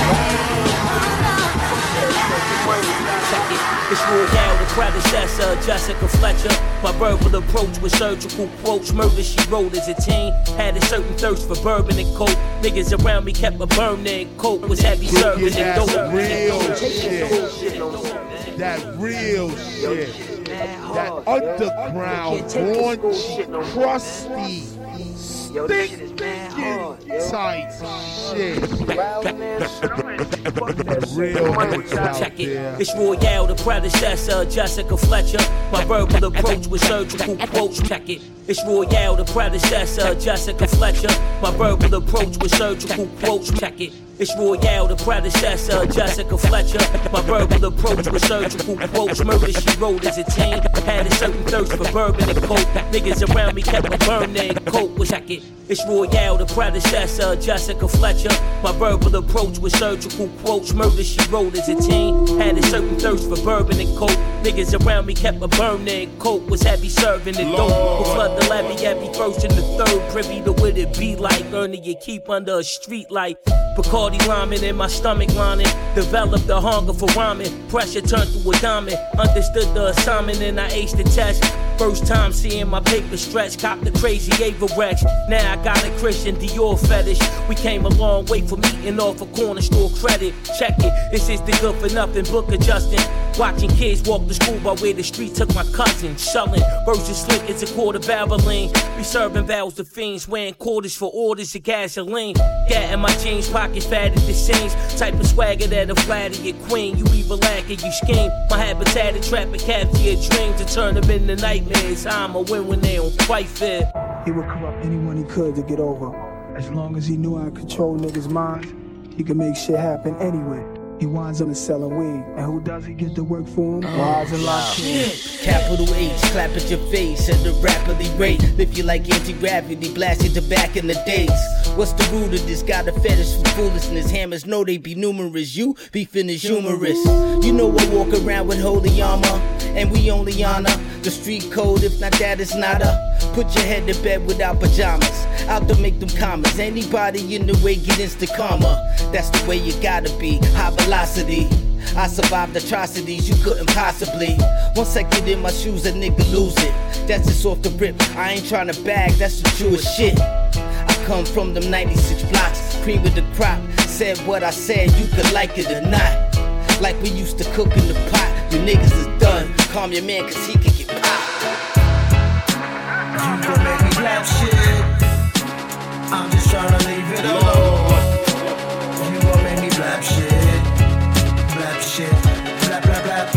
thing. It's Royale, the predecessor, Jessica Fletcher. My verbal approach with surgical quotes. Murder she wrote as a teen. Had a certain thirst for bourbon and coke. Niggas around me kept a burning coke. Was heavy serving and dope. That real shit. That real shit. That underground, raunchy, crusty, stinking tight shit. Real check it. It's Royale, the predecessor, Jessica Fletcher. My verbal approach with surgical quotes. Check it. It's Royale, the predecessor, Jessica Fletcher. My verbal approach with surgical quotes. Check it. It's Royale, the predecessor, Jessica Fletcher. My verbal approach with surgical quotes. Murder she wrote as a teen. Had a certain thirst for bourbon and coke. Niggas around me kept a burning coke. Check it. It's Royale, the predecessor, Jessica Fletcher. My verbal approach with surgical quotes. Murder she wrote as a teen. Had a certain thirst for bourbon and coke. Niggas around me kept a burning coke. Was heavy serving and dope. Will flood the levy every first and the third. Privy to what it be like. Earning your keep under a street light. Bacardi rhyming in my stomach lining. Developed the hunger for rhyming. Pressure turned to a diamond. Understood the assignment and I aced the test. First time seeing my paper stretch. Cop the crazy Averex. Now I got a Christian Dior fetish. We came a long way from eating off a corner store credit. Check it. This is the good for nothing book adjusting. Watching kids walk to school by where the street took my cousin. Shullin' versus slick as a quarter barreling. We serving barrels to fiends. Wearing quarters for orders of gasoline. Gat in my jeans, pockets fat at the seams. Type of swagger that'll flatter your queen. You evil lack and you scheme. My habitat to trap and capture your dreams. To turn them into nightmares. I'ma win when they don't quite fit. He would corrupt anyone he could to get over. As long as he knew how to control niggas' minds, he could make shit happen anyway. He winds up selling weed. And who does he get to work for him? Wise and locked in. Capital H, clap at your face at a rapidly rate. Lift you like anti-gravity, blast you to back in the days. What's the root of this? Got a fetish for foolishness. Hammers know they be numerous. You be finished humorous. You know I walk around with holy armor. And we only honor the street code. If not that, it's not a. Put your head to bed without pajamas. Out to make them commas. Anybody in the way get instant karma. That's the way you gotta be. High velocity. I survived atrocities you couldn't possibly. Once I get in my shoes, a nigga lose it. That's just off the rip. I ain't tryna bag, that's the truest shit. I come from them 96 blocks, cream of the crop. Said what I said, you could like it or not. Like we used to cook in the pot. You niggas is done. Calm your man, cause he can get popped. You gon' make me blab shit. I'm just tryna leave it alone. You gon' make me blab shit. Blab shit. Blab, blab, blab.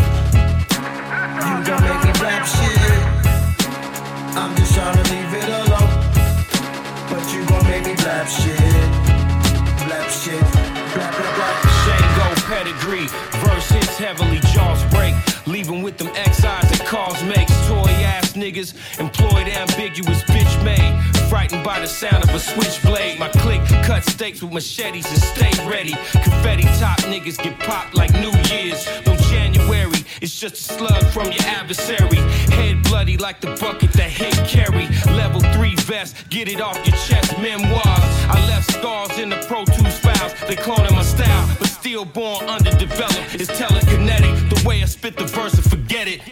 You gon' make me blab shit. I'm just tryna leave it alone. But you gon' make me blab shit. Blab shit. Blab, blab, blab. Shango pedigree. Verses heavily, jaws break. Leaving with them XIs that cars makes. Toy ass niggas, employed ambiguous bitch made. Frightened by the sound of a switchblade. My clique cut steaks with machetes and stay ready. Confetti top niggas get popped like New Year's. No January, it's just a slug from your adversary. Head bloody like the bucket that hit carry. Level 3 vest, get it off your chest, memoirs. I left scars in the Pro Tools files. They cloning my style, but still born underdeveloped. It's telekinetic, the way I spit the verse and forget it.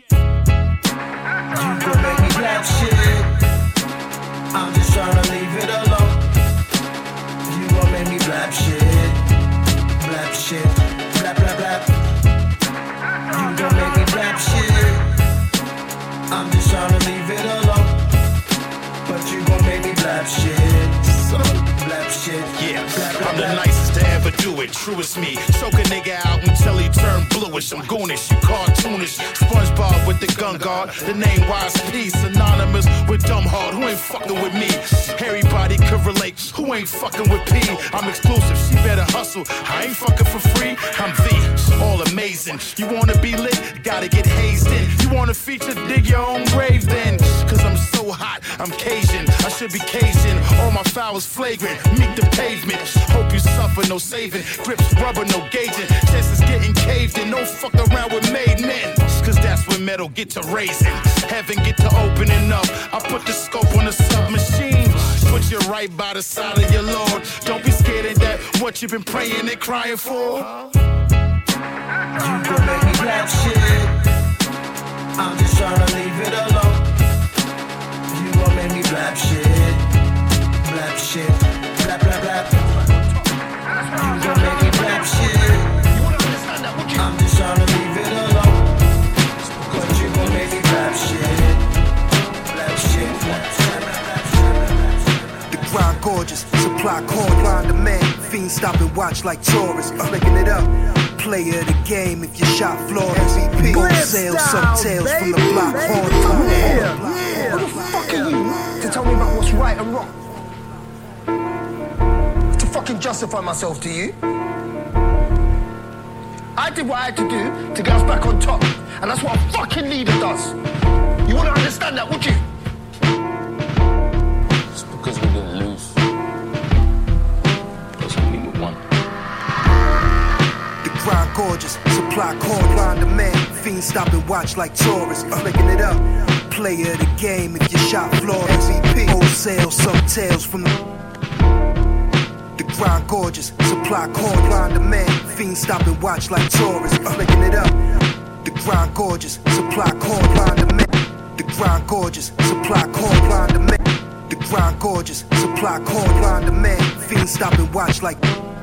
You gon' make me blab shit. I'm just tryna leave it alone. You gon' make me blab shit. Blab shit. Blab, blab, blab. You gon' make me blab shit. I'm just tryna leave it alone. But you gon' make me blab shit. Blab shit. shit. Yeah, I'm the nicest to ever do it. True as me. Choke a nigga out until he turn bluish. I'm goonish, you cartoonish. SpongeBob with the gun guard. The name Wise P, synonymous with dumb hard. Who ain't fucking with me? Everybody could relate. Who ain't fucking with P? I'm exclusive. She better hustle. I ain't fucking for free. I'm the all amazing. You wanna be lit? Gotta get hazed in. You wanna feature? Dig your own grave then. Cause I'm so hot. I'm Cajun. I should be Cajun. All my fouls flagrant. Meet the pavement. Hope you suffer. No saving. Grips rubber. No gauging. Chances getting caved in. Don't fuck around with made men. Cause that's when metal get to raising. Heaven get to opening up. I put the scope on the submachine. Put you right by the side of your Lord. Don't be scared of that. What you been praying and crying for? You gon' make me blab shit. I'm just tryna leave it alone. You gon' make me blab shit. Blab shit. Blab, blab, blab. You gon' make me blab shit. I'm just tryna leave it alone. But you gon' make me blab shit. Blab shit. The grind gorgeous, supply corn, grind demand. Fiends stop and watch like tourists, flicking it up. Player of the game if you shot floor MVP. Wholesale, some tales from the block. Who the fuck are you to tell me about what's right and wrong? To fucking justify myself to you? I did what I had to do to get us back on top. And that's what a fucking leader does. You wouldn't understand that, would you? It's because we didn't lose. Doesn't mean we won. Grind gorgeous, supply corn, grind demand. Fiends stop and watch like tourists, flicking it up. Player of the game if you shot floor MVP. Wholesale, some tales from the grind gorgeous, supply corn, grind demand. Fiends stop and watch like tourists, flicking it up. The grind gorgeous, supply corn, grind demand. The grind gorgeous, supply corn, grind demand. The grind gorgeous, supply corn, grind demand. Fiends stop and watch like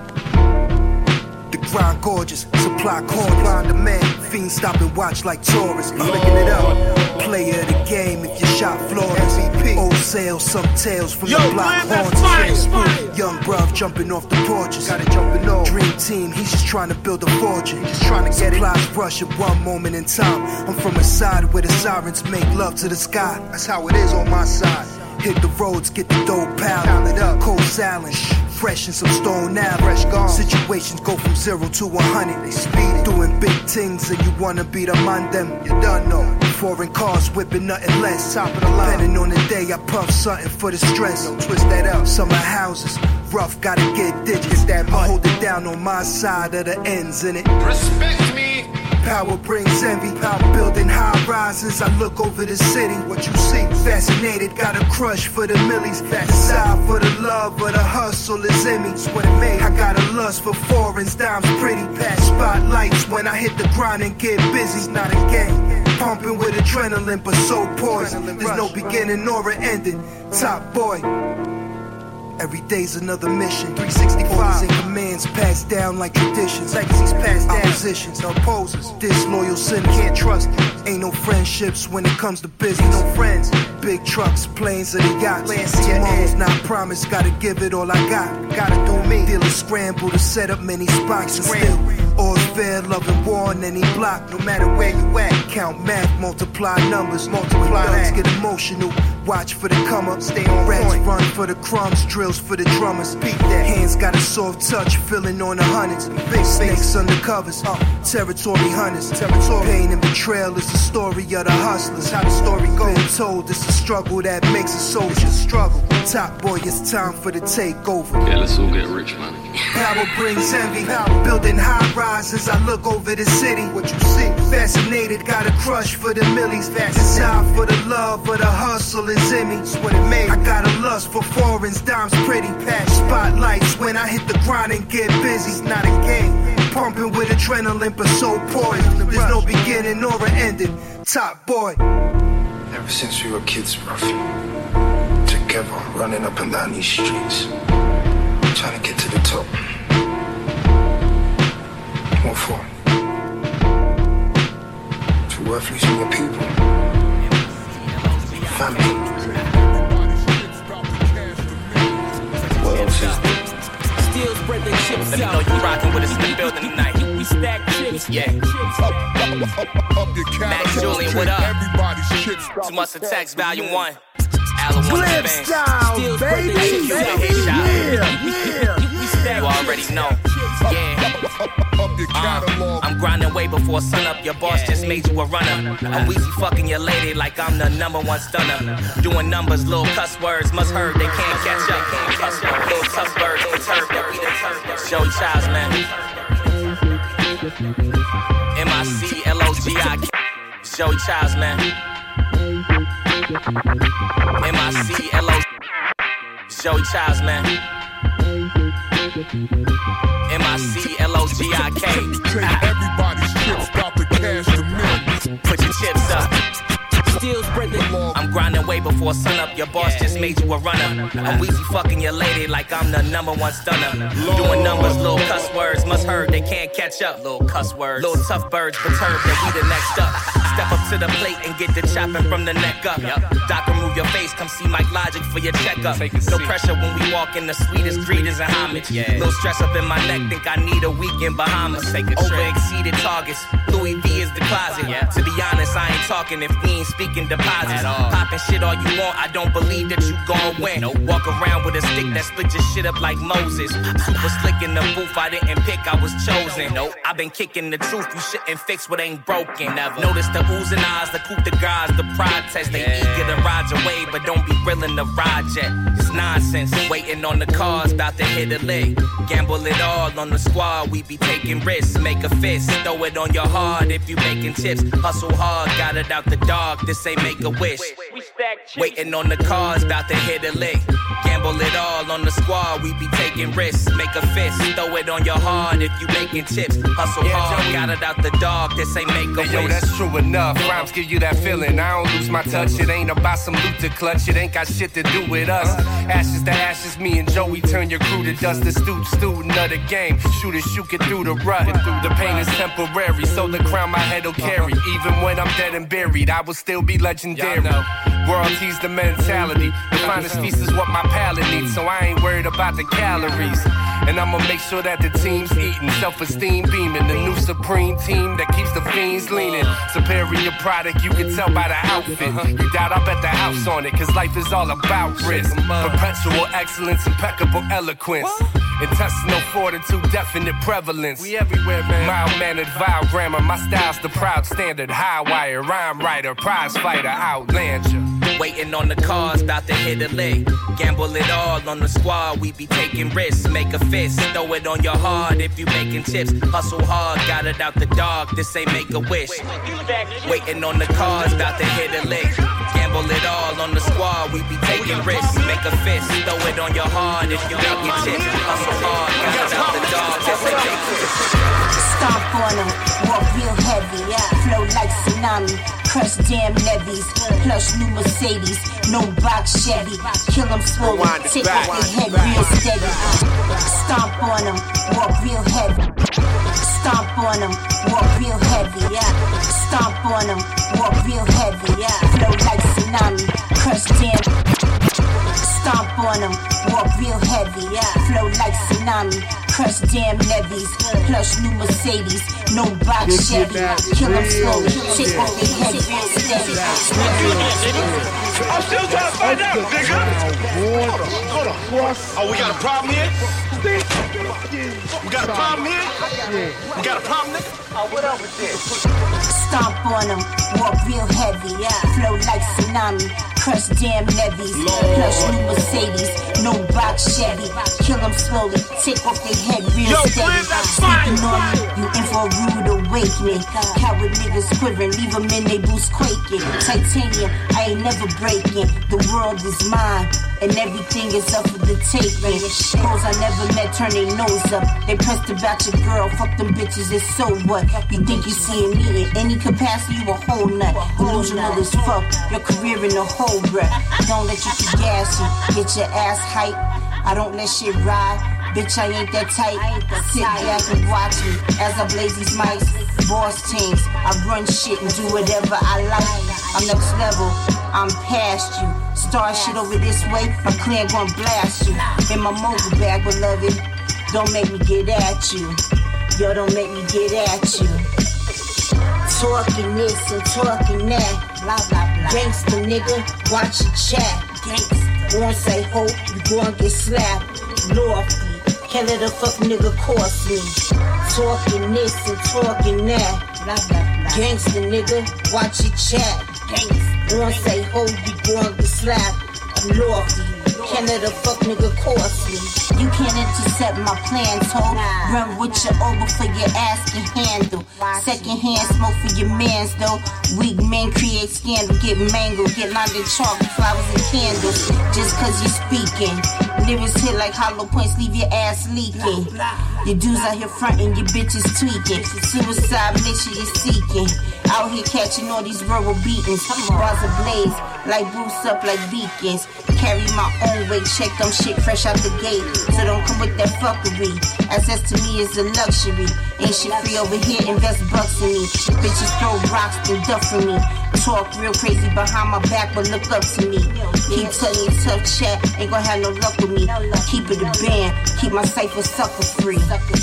grind gorgeous, supply corn, grind demand. Fiends stop and watch like tourists, flicking it up. Player of the game if you shot floor MVP. Wholesale, some tales from the block, horns and young bruv jumping off the porches, gotta jumping off. Dream team, he's just trying to build a fortune. Just trying to get supplies rush at one moment in time. I'm from a side where the sirens make love to the sky. That's how it is on my side. Hit the roads, get the dough pound it up. Cold silence, fresh and some stone now. Fresh gone. Situations go from 0 to 100. They speed doing big things and you wanna be the man them. You done know. Foreign cars whipping nothing less. Top of the line. Depending on the day, I puff something for the stress. Don't twist that up. Summer houses, rough, gotta get digits. That I hold it down on my side of the ends in it. Respect me. Power brings envy, power building high rises. I look over the city, what you see? Fascinated, got a crush for the millies. Desire for the love, but the hustle is in me. It's what it made. I got a lust for foreigns, dimes pretty. Past spotlights when I hit the grind and get busy. It's not a game. Pumping with adrenaline, but so poised. There's no beginning nor an ending. Top boy. Every day's another mission. 365 orders and commands passed down like traditions. Legacies passed down. Oppositions, opposers, disloyal sinners. Can't trust you. Ain't no friendships when it comes to business. Ain't no friends. Big trucks, planes, and the yachts. Tomorrow's not promised. Gotta give it all I got. Gotta do me. Dealers scramble to set up many spots. And still, all's fair, love and war on any block. No matter where you at. Count math, multiply numbers, multiply that. Get emotional. Watch for the come up. Stay on rats, run for the crumbs. Drills for the drummers. Beat that. Hands got a soft touch, filling on the hundreds. Big snakes under covers. Territory hunters. Territory. Pain and betrayal is the story of the hustlers. How the story goes. Been told it's a struggle that makes a soldier struggle. Top boy, it's time for the takeover. Yeah, let's all get rich, man. Power brings envy. Power building high rises. I look over the city. What you see? Fascinated, got a crush for the millies. Desire for the love, but the hustle is in me. It's what it made. I got a lust for foreigns, dimes pretty. Past spotlights when I hit the grind and get busy. It's not a game. Pumping with adrenaline, but so poised. There's no beginning nor an ending. Top boy. Ever since we were kids, bruv. Together, running up and down these streets. Trying to get to the top. What for? It's worth losing your people. Family. What else is there? spread the chips Let me know you rockin' with us in the building tonight. We stack chips. Yeah. Max Julian, what up? Everybody's chips. Too much to text, volume 1. Alan Flip style, baby. You already know. Yeah. I'm grinding way before sunup. Your boss just made you a runner. I'm Weezy fucking your lady like I'm the #1 stunner. Doing numbers, little cuss words, must heard they can't catch up. Little tough birds, don't turf that we the turf. Joey Childs, man. MICLOGI. Joey Childs, man. MICLO. Joey Childs, man. MICLOGIK. Everybody's chips got the cash to milk. Put your chips up. I'm grinding way before sunup. Your boss just made you a runner. I'm Weezy fucking your lady like I'm the #1 stunner. Doing numbers, little cuss words, must heard they can't catch up. Little cuss words, little tough birds, perturbed that we the next up. Step up to the plate and get the chopping from the neck up. Doc, remove your face, come see Mike Logic for your checkup. No pressure when we walk in, the sweetest greetings and homage. Little stress up in my neck, think I need a week in Bahamas. Over exceeded targets, Louis V is the closet. To be honest, I ain't talking if we ain't speaking deposits. Popping shit all you want, I don't believe that you gon' win. Walk around with a stick that split your shit up like Moses. Super slick in the booth, I didn't pick, I was chosen. I've been kicking the truth, you shouldn't fix what ain't broken. Notice the oohs and ahs, the coup de guys, the pride test. They eager to ride your way, but don't be willing to ride yet. It's nonsense, waiting on the cars, about to hit a lick. Gamble it all on the squad, we be taking risks. Make a fist, throw it on your heart if you making tips. Hustle hard, got it out the dog, this ain't make a wish. Waiting on the cars, about to hit a lick. Gamble it all on the squad, we be taking risks. Make a fist, throw it on your heart if you making tips. Hustle hard, got it out the dog, this ain't make a wish. Yo, that's true enough. Rhymes give you that feeling. I don't lose my touch. It ain't about some loot to clutch. It ain't got shit to do with us. Ashes to ashes, me and Joey turn your crew to dust. The student of the game. Shoot it, shoot it through the rut. The pain is temporary, so the crown my head'll carry. Even when I'm dead and buried, I will still be legendary. Royalties the mentality. The finest feast is what my palate needs, so I ain't worried about the calories. And I'ma make sure that the team's eating, self-esteem beaming. The new supreme team that keeps the fiends leaning. Superior product, you can tell by the outfit. You doubt, I bet the house on it, cause life is all about risk. Perpetual excellence, impeccable eloquence. Intestinal fortitude, definite prevalence. We everywhere, man. Mild-mannered, vile grammar. My style's the proud standard. High wire, rhyme writer, prize fighter, outlander. Waiting on the cars, about to hit a lick. Gamble it all on the squad, we be taking risks. Make a fist, throw it on your heart if you making tips. Hustle hard, got it out the dog, this ain't make a wish. Waiting on the cars, about to hit a lick. Gamble it all on the squad, we be taking risks. Make a fist, throw it on your heart if you making tips. Hustle hard, got it out the dog, this ain't make a wish. Stomp on them, walk real heavy, flow like tsunami, crush damn levees, plush new Mercedes, no box Chevy, kill them slowly, take off their head real steady. Stomp on them, walk real heavy. Stomp on them, walk real heavy, Stomp on them, walk real heavy, flow like tsunami, crush damn. Stomp on them, walk real heavy, flow like tsunami, crush damn levees, plush new Mercedes, no box Chevy, kill them slowly, take off their head real steady. I'm still trying to find out, nigga. Hold on. Oh, we got a problem here? We got a problem here? We got a problem, nigga? Oh, what up with this? Stomp on them, walk real heavy, flow like tsunami, crush damn levees, plush new Mercedes, no box Chevy, kill them slowly, take off their head real steady. Sleeping on me, you in for a rude awakening. Coward niggas quivering, leave them in they boots quaking. Titanium, I ain't never breaking. The world is mine, and everything is up for the taking. Hoes I never met turn their nose up. They pressed about your girl, fuck them bitches, it's so what? You think you seeing me in any capacity, you a whole nut. Delusional as fuck, your career in a whole breath. Don't let you get gas you, get your ass hype. I don't let shit ride, bitch I ain't that tight. Sit back and watch me as I blaze these mics. Boss teams, I run shit and do whatever I like. I'm next level, I'm past you. Start shit over this way, my clan gon' blast you. In my mobile bag, beloved, Don't make me get at you. Yo, don't make me get at you. Talking this and talking that. Blah, blah, blah. Gangsta nigga, watch your chat. Gangsta. Won't say hope, you gon' get slapped. Lofty, can't let a fuck nigga cost me. Talking this and talking that. Blah, blah, blah. Gangsta nigga, watch your chat. Gangsta. Won't say hope, you gon' get slapped. Lofty, can't let a fuck nigga cost me. You can't intercept my plans, ho. Run with your over for your ass can handle. Second hand smoke for your mans, though. Weak men create scandal, get mangled, get lined in chalk, flowers and candles. Just cause you're speaking. Lyrics hit like hollow points, leave your ass leaking. Your dudes out here frontin', your bitches tweaking. Suicide mission you're seeking. Out here catching all these verbal beatings. Bars ablaze, like Bruce up like beacons. Carry my own weight, check them shit fresh out the gate. So don't come with that fuckery. Access to me is a luxury. Ain't shit free over here, invest bucks in me. Bitches throw rocks, then duff for me. Talk real crazy behind my back, but look up to me. Keep telling you tough chat, ain't gon' have no luck with me. Keep it a band, keep my cipher sucker free.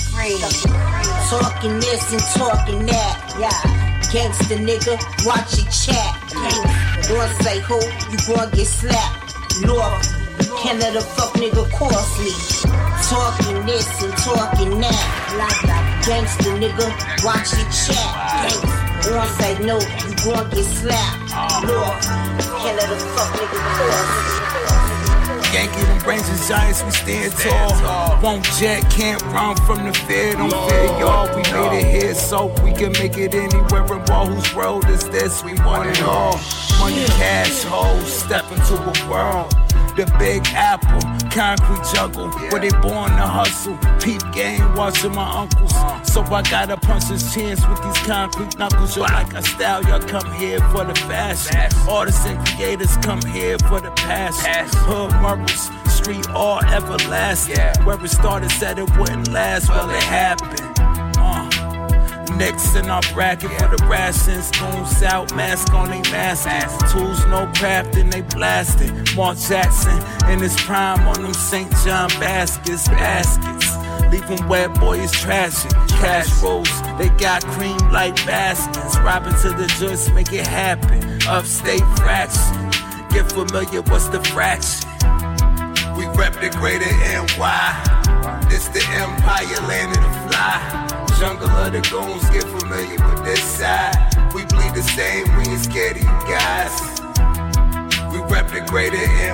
Talking this and talking that, yeah. Gangsta nigga, watch your chat. Don't say who, you gon' get slapped. Lord, can't let a fuck nigga cost me. Talking this and talking that. Gangsta nigga, watch your chat. Don't say no, you gon' get slapped. Lord, can't let a fuck nigga cost me. Yankee, them brains is giants, we stand tall. Won't jet, can't run from the fear, don't fear y'all. We made it here so we can make it anywhere and all. Whose world is this? We want it all. Money, cash, hoes, step into a world. The Big Apple, concrete jungle, where they born to hustle. Peep game, watching my uncles. So I gotta punch his chins with these concrete knuckles. Yo, like a style, y'all come here for the fashion. Artists and creators come here for the passion. Hood marbles, street all everlasting. Where it started said it wouldn't last, well it happened. Nicks in our bracket for the rations. Goons out, mask on they masking. Tools, no crafting, they blasting. Mark Jackson in his prime on them St. John baskets. Leave them wet, boy, it's tragic. Cash rolls, they got cream like baskets. Robbing to the joints, make it happen. Upstate fraction. Get familiar, what's the fraction? We rep the greater NY. This the empire, land of the fly. Jungle of the goons, get familiar with this side. We bleed the same, we ain't scared of you guys. We rep the greater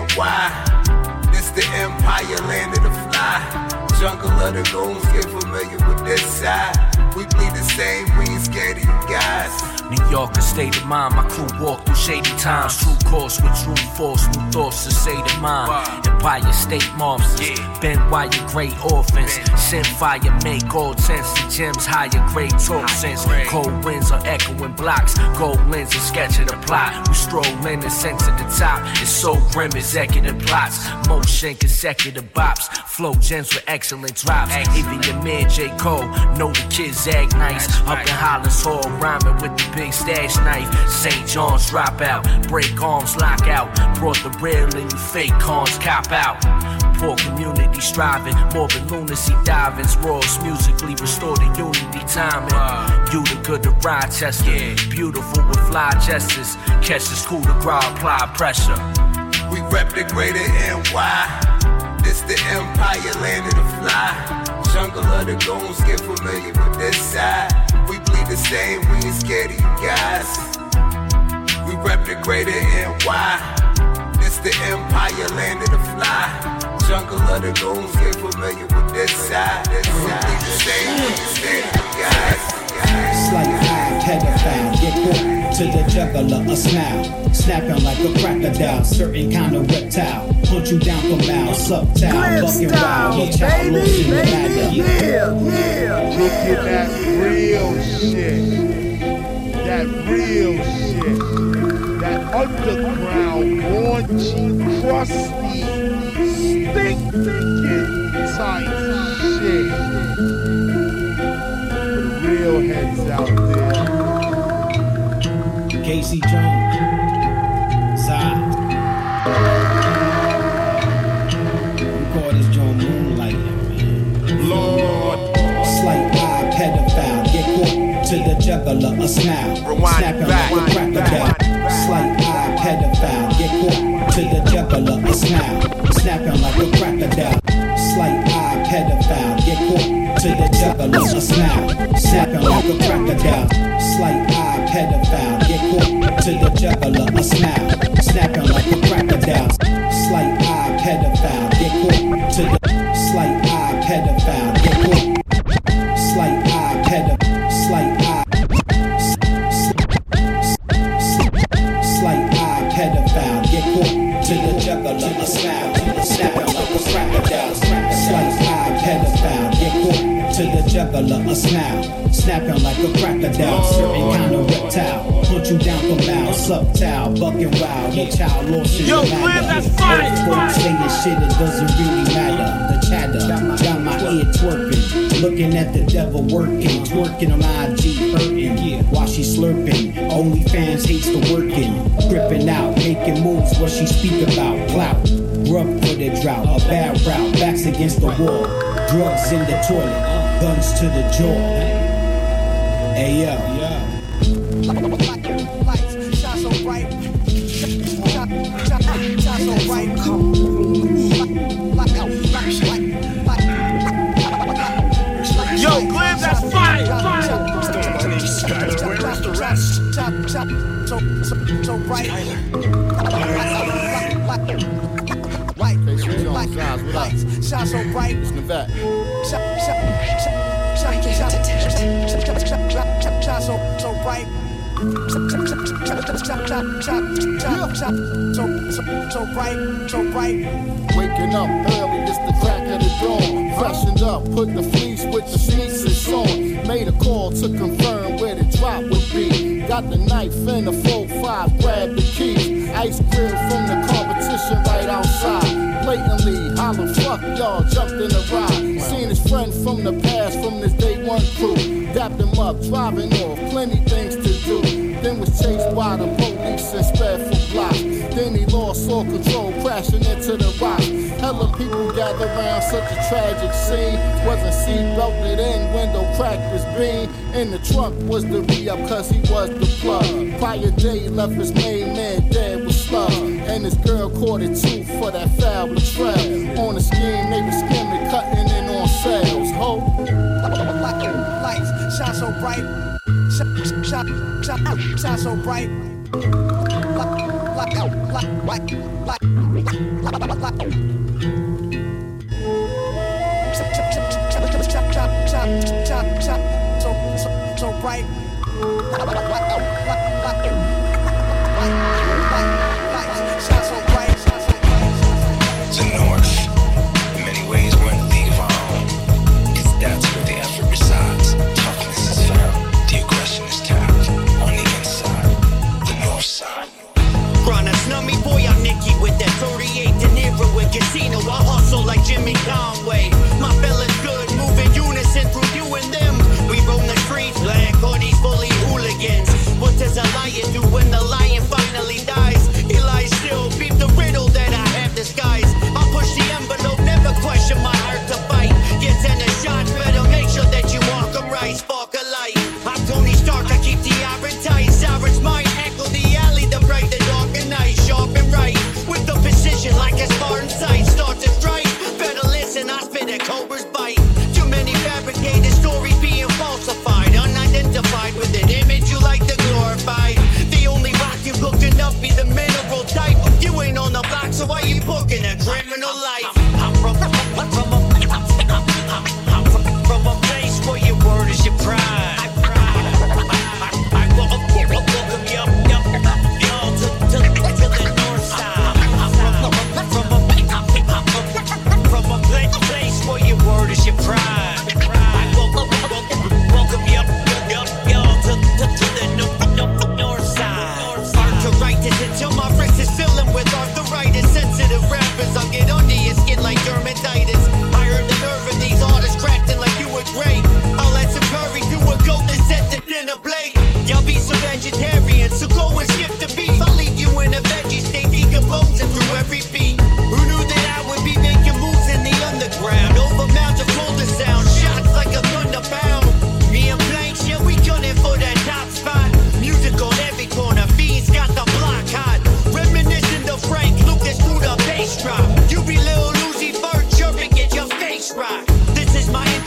NY. This the empire, land of the fly. Jungle of the goons, get familiar with this side. We bleed the same, we ain't scared of you guys. New York, a state of mind. My crew walk through shady times. True course with true force. New thoughts to say to mind. Empire State mobsters. Ben Wire, great orphans. Send fire, make all sense. The gems higher, great talk sense. Cold winds are echoing blocks. Gold lens and sketching the plot. We stroll in the sense at the top. It's so grim, executive plots. Motion, consecutive bops. Flow gems with excellent drops. Even your man J. Cole know the kids act nice. Up in Hollis Hall, rhyming with the big stash knife. St. John's dropout, break arms, lock out. Brought the real and you fake cons, cop out. Poor community striving, more than lunacy divings. Royals musically restore the unity timing. Utica to Rochester, beautiful with fly gestures. Catch this coup de grace, apply pressure. We rep the greater NY. This the empire, land of the fly. Jungle of the goons, get familiar with this side. We bleed the same, we ain't scared of you guys. We rep the greater NY. This the empire, land of the fly. Jungle of the goons, get familiar with this side. We bleed the same, we ain't scared of you guys. Slight eye, pedophile, get caught to the juggler, a smile. Snapping like a crocodile, certain kind of reptile. Hunt you down for miles, subtile, bucking wild. Your child looks in the ladder. Yeah. Look at that real shit. That real shit. That underground, raunchy, crusty, stink-thinking type shit. Real heads out there. Casey Jones, Zod. We call this joint Moonlight, man. Lord. juggler, a smile. Rewind Snapping back. like a crocodile. Slight eye pedophile. Get caught to the juggler, a smile. Snapping like a crocodile. Slight eye pedophile. Get caught to the juggler, a smile. Snapping like a crocodile. Slight eye pedophile. Get caught to the juggler, a smile. Snapping like a crocodile. Slight eye pedophile. Get caught to the slight eye pedophile. Get caught. Slight eye pedophile. Slight eye. Slight eye pedophile. Get caught to the juggler, a smile. Snapping like a crocodile. Slight eye pedophile. Get caught to the juggler, a smile. Snapping like a crocodile. Certain kind of reptile. Hunt you down for mouth. Subtile. Bucking wild. No child lost in the matter. That's fire. Saying shit, it doesn't really matter. The chatter got my ear twerping. Looking at the devil working. Twerking on IG hurting. While she slurping. OnlyFans hates the working. Gripping out. Making moves. What she speak about. Clout. Rough for the drought. A bad route. Backs against the wall. Drugs in the toilet. Guns to the jaw. Hey yo. Lights, shine so bright. Shine so bright. Yo, Glenn, that's fire. Where's the rest? So bright. Lights, shine so bright. Shine so bright. So bright. Waking up early, it's the crack of the dawn. Freshened up, put the fleece with the pieces on. Made a call to confirm where the drop would be. Got the knife and the 4-5, grabbed the key. Ice grill from the competition right outside. Blatantly holler, fuck y'all, jumped in the ride. Seen his friend from the past, from this day one crew. Dapped him up, driving off, plenty things to do. Then was chased by the police and sped for blocks. Then he lost all control, crashing into the rock. Hella people gathered around such a tragic scene. Wasn't seat-belted in, window cracked his beam. In the trunk was the re-up cause he was the plug. Prior day left his main man dead with slug. And his girl caught it too for that foul betrayal. On the scheme they was skimming, cutting in on sales. Ho! Lights, shine so bright. Shine so bright. So bright. The North, in many ways, we're in a league of our own. Cause that's where the effort resides. Toughness is found, the aggression is tapped. On the inside, the North side. Grind, that's not me, boy, I'm Nicky with that 38 De Niro with Casino. I hustle like Jimmy Conway. My fella's good, moving unison through you and them. We roam the streets, land Cody's fully hooligans. What does a lion do when the lion finally dies?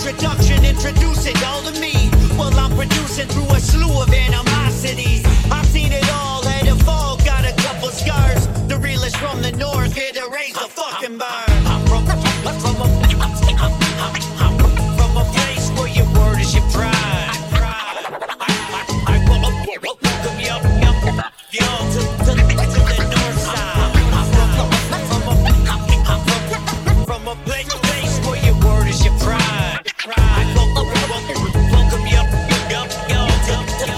introduction, introduce it all to me. Well, I'm producing through a slew of animosities. I've seen it all, had a fall, got a couple scars. The realest from the north, here to raise the fucking bar. I'm from a place where your word is your pride. I welcome y'all to the north side. From a place where your word is your pride. I welcome y'all to the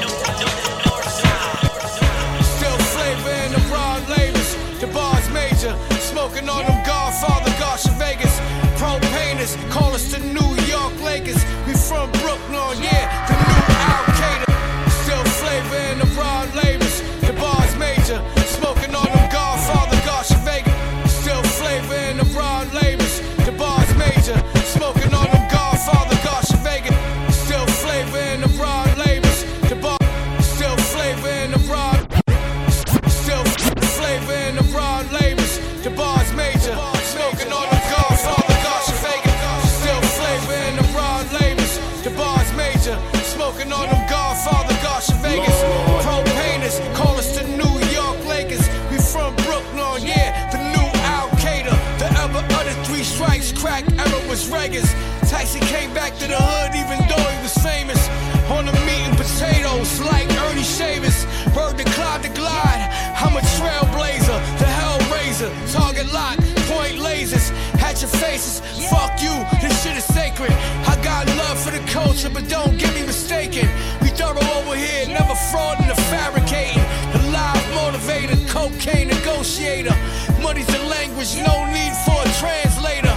north side. Still flavor in the broad labels, the bars major. Smoking on them Godfather, Gosh, Vegas. Propaners, call us the New York Lakers. We from Brooklyn, yeah, the new Al-Qaeda. Still flavor in the broad labels, the bars major. Smoking on them Godfather, Gosh, Vegas. Still flavor in the broad labels, the bars major. Smoking on them Godfather, Gosh, Vegas. Still flavor in the broad labels, the bar. Still flavor in the broad. Still flavor in the broad labels, the bars major. Smoking on them Godfather, Gosh, Vegas. Still flavor in the broad labels, the bars major. Smoking on them Godfather, Gosh, Vegas. Propaners, call us the New York Lakers. We from Brooklyn, yeah, the new Al-Qaeda. The ever other three strikes, crack era was Reagan's. Tyson came back to the hood even though he was famous. On the meat and potatoes like Ernie Shavers. Bird to Clyde to glide. I'm a trailblazer, the hellraiser. Target lock, point lasers. At your faces, fuck you, this shit is sacred. I got love for the culture, but don't get me mistaken. We thorough over here, never frauding or fabricating. The live motivator, cocaine negotiator. Money's the language, no need for a translator.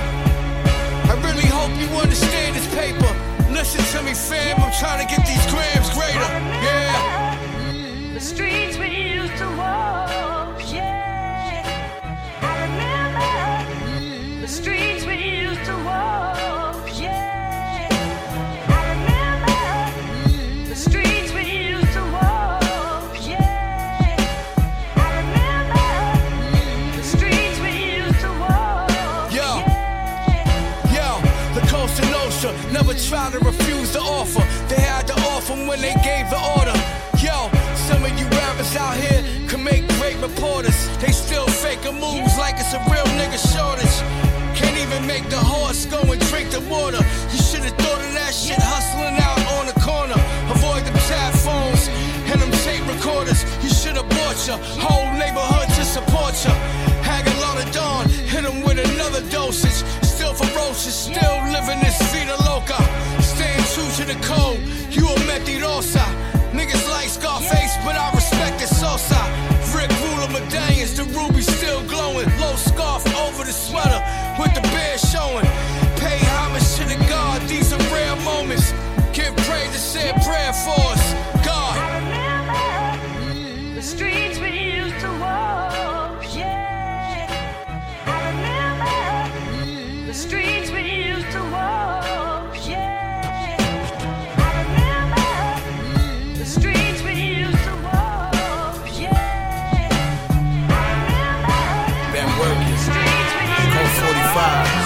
I really hope you understand this paper. Listen to me, fam, I'm trying to get these grams greater. Yeah. The streets we used to walk, yeah. I remember the streets we used to walk, yeah. I remember the streets we used to walk, yeah. I remember the streets we used to walk. Yo, the Costa Nostra never tried to refuse the offer. They had to offer when they gave the order. Yo, some of you rappers out here can make great reporters. They still faking moves like it's a real nigga shortage. Can't even make the horse go and drink the water. You should've thought of that shit hustling out on the corner. Avoid them tap phones and them tape recorders. You should've bought your whole neighborhood to support you. Hang a lot of dawn, hit them with another dosage. Still ferocious, still living this vida loca. Staying true to the code, you a mentirosa. Niggas like Scarface, but I respect the Sosa. Rick Ruler medallions, the ruby still glowing. Low scarf over the sweater, with the beard showing. Pay homage to the God, these are rare moments. Give praise and say a prayer for us, God. I remember the streets we used to walk, yeah. I remember the streets we used to walk, yeah. I remember the streets we used to walk, yeah. I remember been working. Code 45.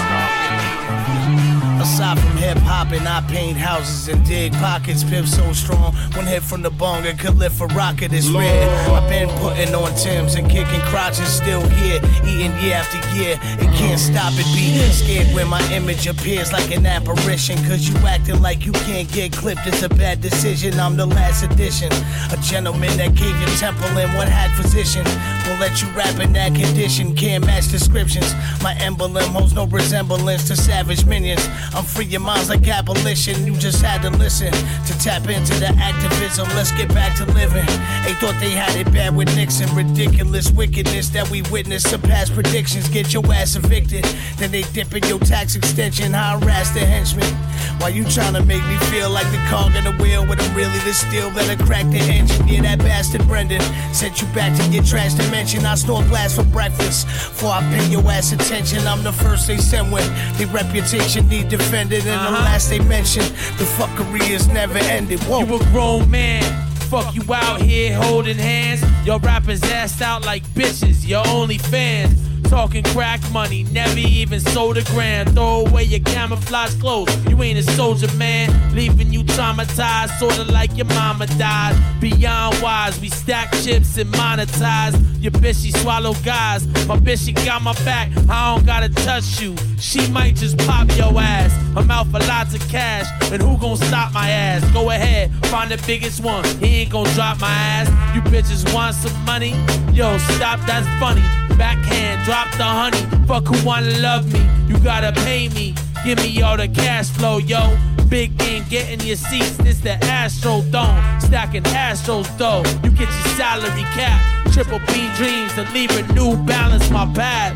Aside from hip hop and I paint houses and dig pockets, pimp so strong. One hit from the bong and could lift a rocket. It's red. I've been putting on Timbs and kicking crotches, still here, eating year after year. It can't stop it. Be scared when my image appears like an apparition. Cause you acting like you can't get clipped. It's a bad decision. I'm the last edition. A gentleman that gave you temple and one had physician. Won't let you rap in that condition. Can't match descriptions. My emblem holds no resemblance to savage minions. I'm free your minds like abolition. You just had to listen to tap into the activism. Let's get back to living. They thought they had it bad with Nixon. Ridiculous wickedness that we witnessed. Surpass predictions. Get your ass evicted. Then they dip in your tax extension. Harass the henchmen. While you trying to make me feel like the cog in the wheel when I'm really the steel that'll crack the engine. Yeah, that bastard Brendan sent you back to your trash dimension. I snore glass for breakfast. Before I pay your ass attention, I'm the first they send when their reputation need defended. And the last they mentioned, the fuckery is never ended. Whoa. You a grown man. Fuck you out here holding hands. Your rappers assed out like bitches. Your only fans. Talking crack money, never even sold a grand. Throw away your camouflage clothes, you ain't a soldier, man. Leaving you traumatized, sorta like your mama died. Beyond wise, we stack chips and monetize. Your bitch, she swallow guys. My bitch, she got my back, I don't gotta touch you. She might just pop your ass. I'm out for lots of cash, and who gon' stop my ass? Go ahead, find the biggest one, he ain't gon' drop my ass. You bitches want some money? Yo, stop, that's funny. Backhand, drop the honey. Fuck who wanna love me? You gotta pay me. Give me all the cash flow, yo. Big game, get in your seats. This the Astro Dome. Stacking Astros though. You get your salary cap. Triple B dreams to leave a New Balance my path.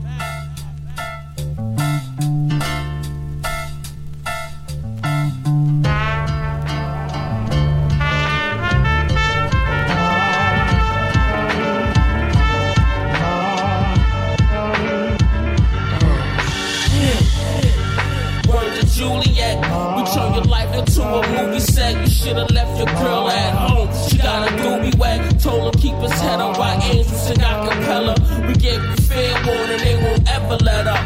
Juliet, we turn your life into a movie set. You should've left your girl at home. She got a doobie wet. Told her keep his head up while Angel sing a cappella. We gave you fair warning, they won't ever let up.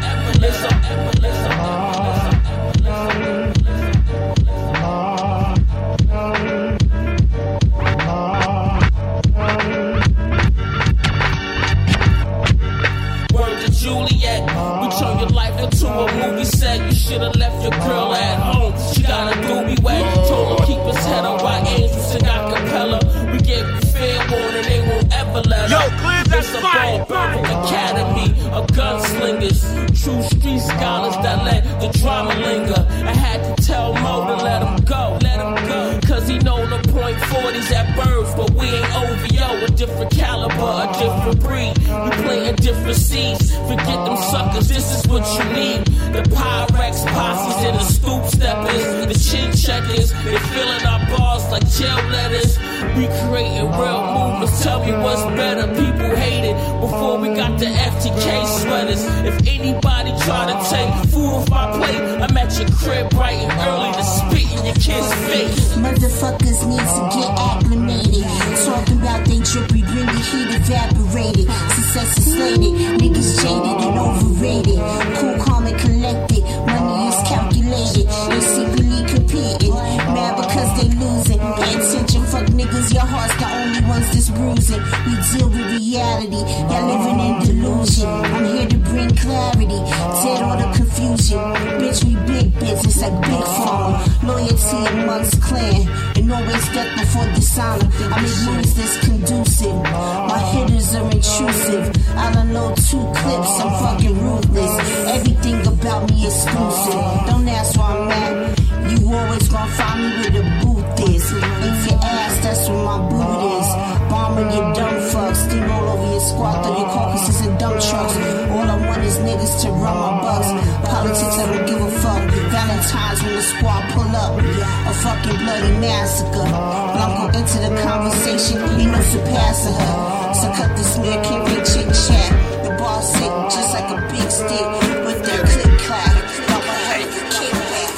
Word to Juliet, we turn your life into a movie set. You should've left your girl at home. She got a doobie wet. Told her keep his head up while Angel sing a cappella. We gave you fair warning, they won't ever let up. It's a barbaric academy of gunslingers, true street scholars that let the drama linger. I had to tell Mo to let him go, cause he know the .40s at birds, but we ain't OVO, a different caliber, a different breed. We playing different seeds, forget them suckers, this is what you need. The Pyrex posses and the stoop steppers, the chin checkers, they filling our bars like jail letters. We creating real movements, tell me what's better, people hate it. Before we got the FTK sweaters, if anybody try to take food off my plate, I'm at your crib bright and early to spit in your kid's face. Motherfuckers need to get acclimated. Talking about they drippy, bring the heat evaporated. Success is slated, niggas jaded and overrated. Cool, calm and collected, money is calculated. They secretly competing, mad because they losing. Pay attention, fuck niggas, your heart's the only ones that's bruising. We deal with reality, y'all living in delusion. I'm here to bring clarity, dead all the confusion. Bitch, we big business like Big Pharma. Loyalty amongst clan, and always death before dishonor. I make moves that's conducive, my hitters are intrusive. I don't know 2 clips, I'm fucking ruthless. Everything about me exclusive. Don't ask where I'm at, you always gonna find me where the booth is. If you ask, that's where my boot is. Bombing your dumb fucks, steam all over your squad, throw your carcasses in dump trucks. All I want is niggas to run my bucks. Politics, I don't give a fuck. Valentine's when the squad pull up, a fucking bloody massacre. Blanco into the conversation, ain't no surpassing her. So cut this smear, can't be chit chat. The ball sitting just like a big stick with that click clack. Got my head kick back.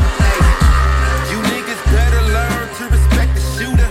You niggas better learn to respect the shooter.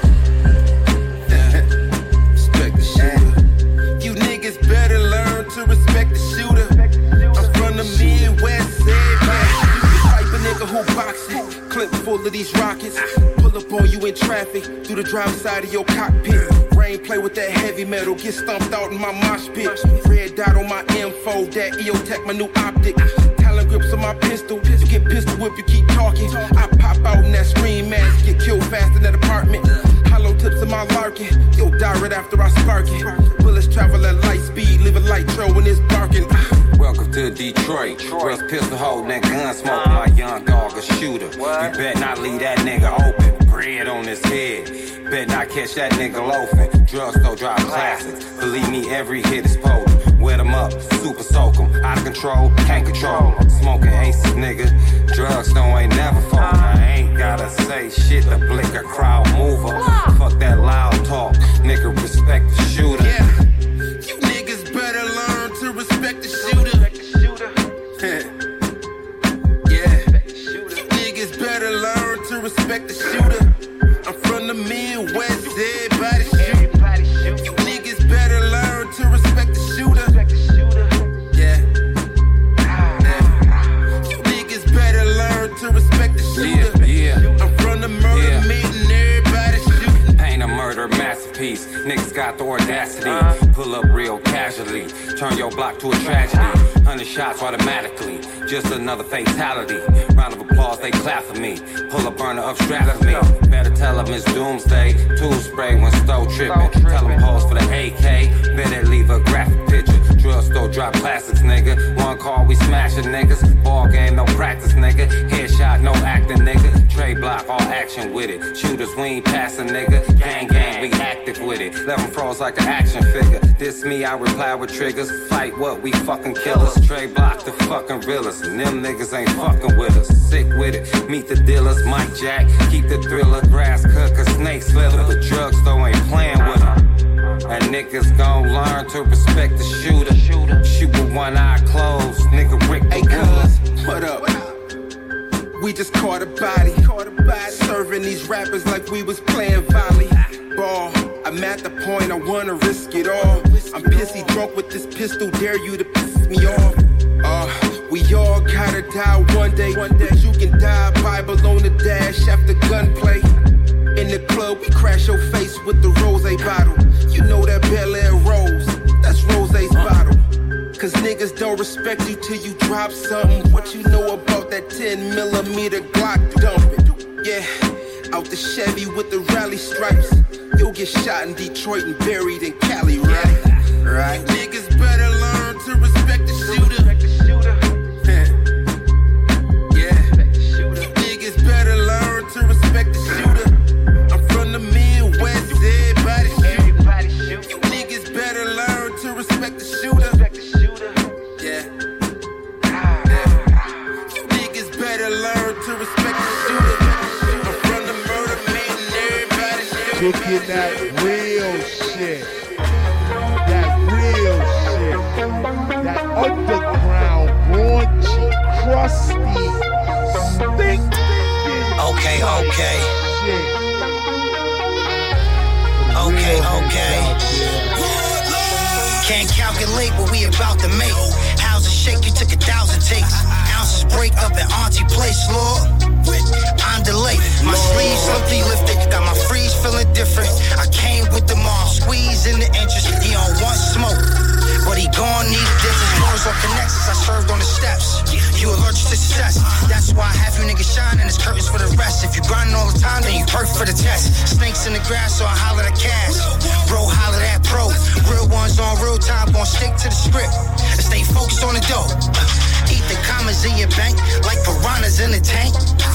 Respect the shooter. You niggas better learn to respect the shooter. I'm from the Midwest, everybody. The type of nigga who boxes, clip full of these rockets. Pull up on you in traffic, through the driver's side of your cockpit. Rain play with that heavy metal, get stumped out in my mosh pit. Red dot on my info, that EOTech, my new optic. Talon grips on my pistol, you get pistol whip, you keep talking. I pop out in that screen mask, get killed fast in that apartment. Hollow tips in my larkin, you'll die right after I spark it. Bullets travel at light speed, leave a light trail when it's darkened. Welcome to Detroit. Russ pistol holding that gun, smoking my young dog a shooter. You bet not leave that nigga open. Bread on his head. Bet not catch that nigga loafing. Drugstore drop classics. Believe me, every hit is potent. Wet them up, super soak them. Out of control, can't control them. Smoking aces, nigga. Drugs don't ain't never fold. I ain't gotta say shit to blick a crowd mover. Fuck that loud talk. Nigga, respect the shooter. Yeah. You niggas better learn to respect the shooter. Yeah. You niggas better learn to respect the shooter. I'm from the Midwest, everybody shoot. You niggas better learn to respect the shooter. got the audacity. Pull up real casually, turn your block to a tragedy. 100 shots automatically, just another fatality. Round of applause, they clap for me. Pull a burner up, strap for me. Better tell them it's doomsday. Tool spray when stove tripping. Tell them pose for the AK. Better leave a graphic picture. Drugstore drop classics, nigga. One call, we smashing niggas. Ball game, no practice, nigga. Headshot, no acting, nigga. Trade block, all action with it. Shooters, we ain't passing, nigga. Gang, we active with it. 11 froze like an action figure. This me, I reply with triggers. Fight what, we fucking killers. Trade block, the fucking realest. And them niggas ain't fucking with us. Sick with it. Meet the dealers, Mike Jack. Keep the thriller. Grass cut, cause snakes slither. The drugstore ain't playing with them. And niggas gon' learn to respect the shooter. Shoot with one eye closed, nigga Rick. Hey, cuz, what up? We just caught a body. Serving these rappers like we was playing volleyball. I'm at the point I wanna risk it all. I'm pissy drunk with this pistol, dare you to piss me off. We all gotta die one day. But you can die, Bible on the dash after gunplay. In the club, we crash your face with the rose bottle. You know that Bel Air Rose, that's Rose's bottle. Cause niggas don't respect you till you drop something. What you know about that 10mm Glock dumping? Yeah, out the Chevy with the rally stripes. You'll get shot in Detroit and buried in Cali, right? Right. Niggas better learn to respect the shooter. Yeah. Niggas better learn to respect the shooter. I'm from the Midwest, everybody shoot. You niggas better learn to respect the shooter. Yeah. You niggas better learn to respect the shooter. I'm from the murder man and everybody shoot. Cooking that real shit. That real shit. That underground, raunchy, crusty, stinking. Okay. Can't calculate what we about to make. How's it shake? You took 1,000 takes. Ounces break up at Auntie Place, Lord. I'm delayed. My sleeves simply lifted. Got my freeze feeling different. I came with the mom squeeze in the entrance. He on one smoke, but he gon' need a distance. Motors or connections. I served on the steps. You allergic to success. That's why I have you niggas shining. It's curtains for the rest. If you grinding all the time, then you perfect for the test. Snakes in the grass, so I holler at cash. Bro, holler at pro. Real ones on real time, gon' stick to the script and stay focused on the dough. Eat the commas in your bank like piranhas in the tank.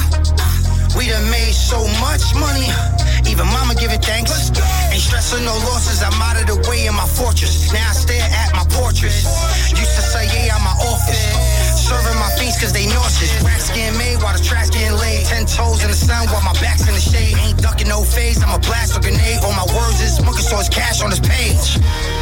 We done made so much money, even mama giving thanks. Ain't stressing no losses, I'm out of the way in my fortress. Now I stare at my portraits. Used to say, yeah, I'm my office. Serving my fiends cause they nauseous. Racks getting made while the trash getting laid. 10 toes in the sun while my back's in the shade. Ain't ducking no phase, I'm a blast or grenade. All my words is monkey source cash on this page.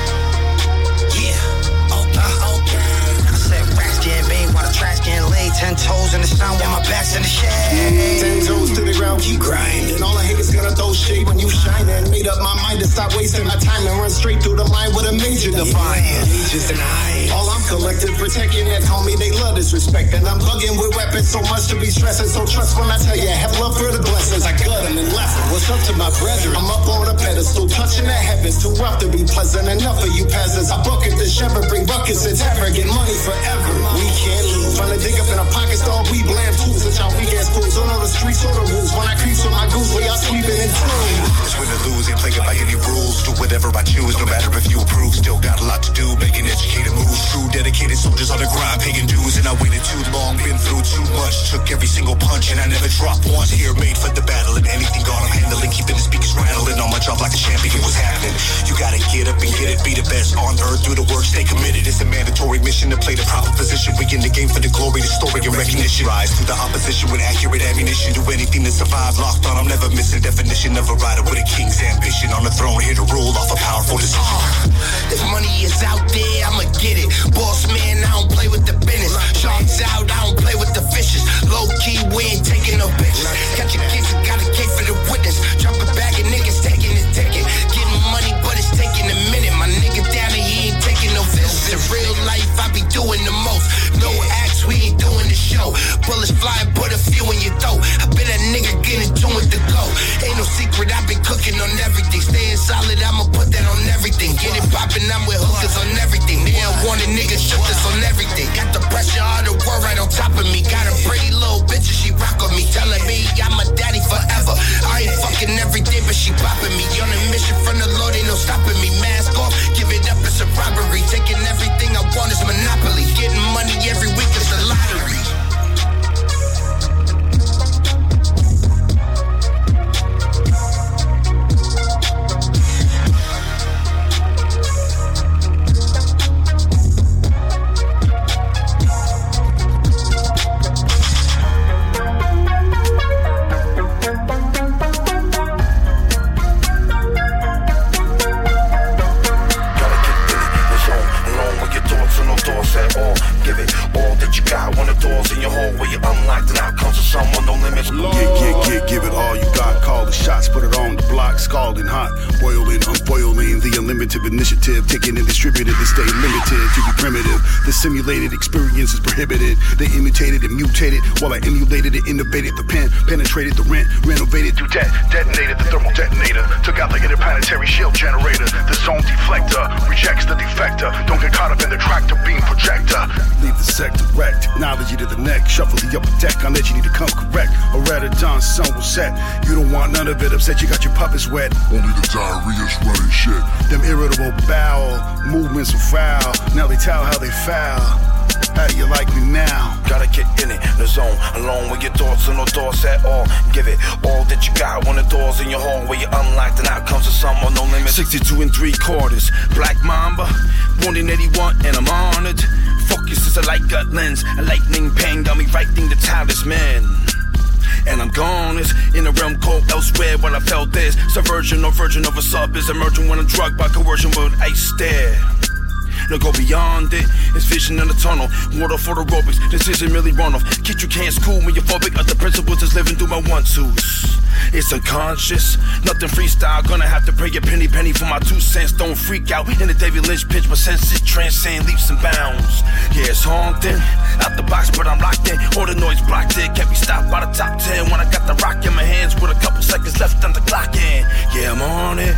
Yeah, okay. I said racks getting made while the trash getting laid. 10 toes in the sun while my back's in the shade. 10 toes to the ground, keep grinding. All I hate is gonna throw shade when you shining. Made up my mind to stop wasting my time and run straight through the line with a major defiant. Just an eye. All I'm collecting, protecting that homie, they love disrespect. And I'm bugging with weapons so much to be stressing. So trust when I tell you, have love for the blessings. I got them and left them. What's up to my brethren? I'm up on a pedestal, touching the heavens. Too rough to be pleasant. Enough of you peasants. I bucket the shepherd, bring buckets and ever get money forever. We can't lose. Trying to dig up in our pockets, dog. We bland tools. Such y'all weak ass fools. Don't know the streets or the rules. When I creep with my goose, where y'all sleeping in tune. It's win or lose, ain't playing by any rules. Do whatever I choose, no matter if you approve. Still got a lot to do, making educated moves. True, dedicated soldiers on the grind, paying dues. And I waited too long, been through too much. Took every single punch, and I never dropped once. Here, made for the battle, and anything gone, I'm handling. Keeping the speakers rattling on my job like a champion. What's happening? You gotta get up and get it. Be the best on earth, do the work, stay committed. It's a mandatory mission to play the proper position. We in the game for the glory, the story, and recognition. Rise through the opposition with accurate ammunition. Do anything to survive. Locked on, I'm never missing. Definition of a rider with a king's ambition. On the throne, here to rule off a powerful decision. If money is out there, I'ma get it. Boss man, I don't play with the business. Sharks out, I don't play with the fishes. Low key, we ain't taking no bitches. Got your kids, got a case for the witness. Drop a bag of niggas taking his ticket. Getting money, but it's taking a minute. My nigga down there, he ain't taking no visits. In real life, I be doing the most. No acts, we ain't doing the show. Bullets flying, put a few in your throat. I bet a nigga getting tuned with the go. Ain't no secret, I've been cooking on everything. Staying solid, I'ma put that on everything. she popping me. On a mission from the Lord, ain't no stopping me. Mask off, give it up, it's a robbery. Taking everything I want is monopoly. Getting money every week is the lottery. Give it all you got. Call the shots, put it on the block. Scalding hot, boiling, unfoiling. The unlimited initiative, taken and distributed to stay limited, to be primitive. The simulated experience is prohibited. They imitated and mutated while I emulated and innovated the pen, penetrated the rent, renovated through detonated the thermal detonator. Took out the interplanetary shield generator. The zone deflector rejects the defector. Don't get caught up in the tractor beam projector. Leave the sector wrecked. Technology to the neck. Shuffle the upper deck. I'll let you need to come correct. Or rather, Don sun will set. You don't want none of it. Upset you got your puppets wet. Only the diarrhea's running shit. Them irritable bowel movements are foul. Now they tell how they foul. How do you like me now? Gotta get in it, the zone. Alone with your thoughts and no thoughts at all. Give it all that you got. When the doors in your hallway you unlocked and out comes to some or no limit. 62 3/4. Black Mamba, born in 81 and I'm honored. Focus is a light gut lens. A lightning pang got me writing the talisman. And I'm gone, it's in a realm called elsewhere. While I felt this, subversion or virgin of a sub is emerging when I'm drugged by coercion with ice stare. No go beyond it, it's vision in the tunnel. Water for the aerobics, this isn't really runoff. Kid, you can't school me, you're phobic of the principles that's living through my one-twos. It's unconscious, nothing freestyle. Gonna have to pay a penny for my 2 cents. Don't freak out in the David Lynch pitch. My senses transcend leaps and bounds. Yeah, it's haunting, out the box but I'm locked in. All the noise blocked in, can't be stopped by the top 10. When I got the rock in my hands with a couple seconds left on the clock in. Yeah, I'm on it.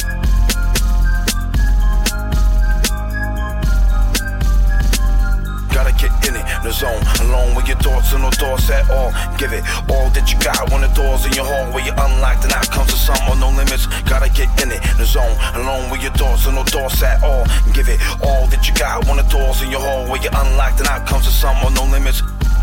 Gotta get in it, the zone. Alone with your thoughts and no thoughts at all. Give it all that you got. When the doors in your hallway you unlocked and out comes to some or no limits. Gotta get in it, the zone. Alone with your thoughts and no thoughts at all. Give it all that you got. When the doors in your hallway you unlocked and out comes to some or no limits.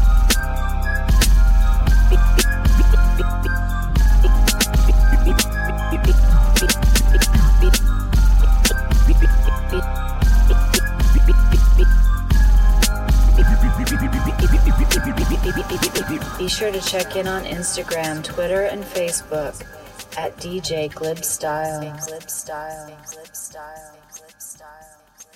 Be sure to check in on Instagram, Twitter, and Facebook at DJ Glib Style.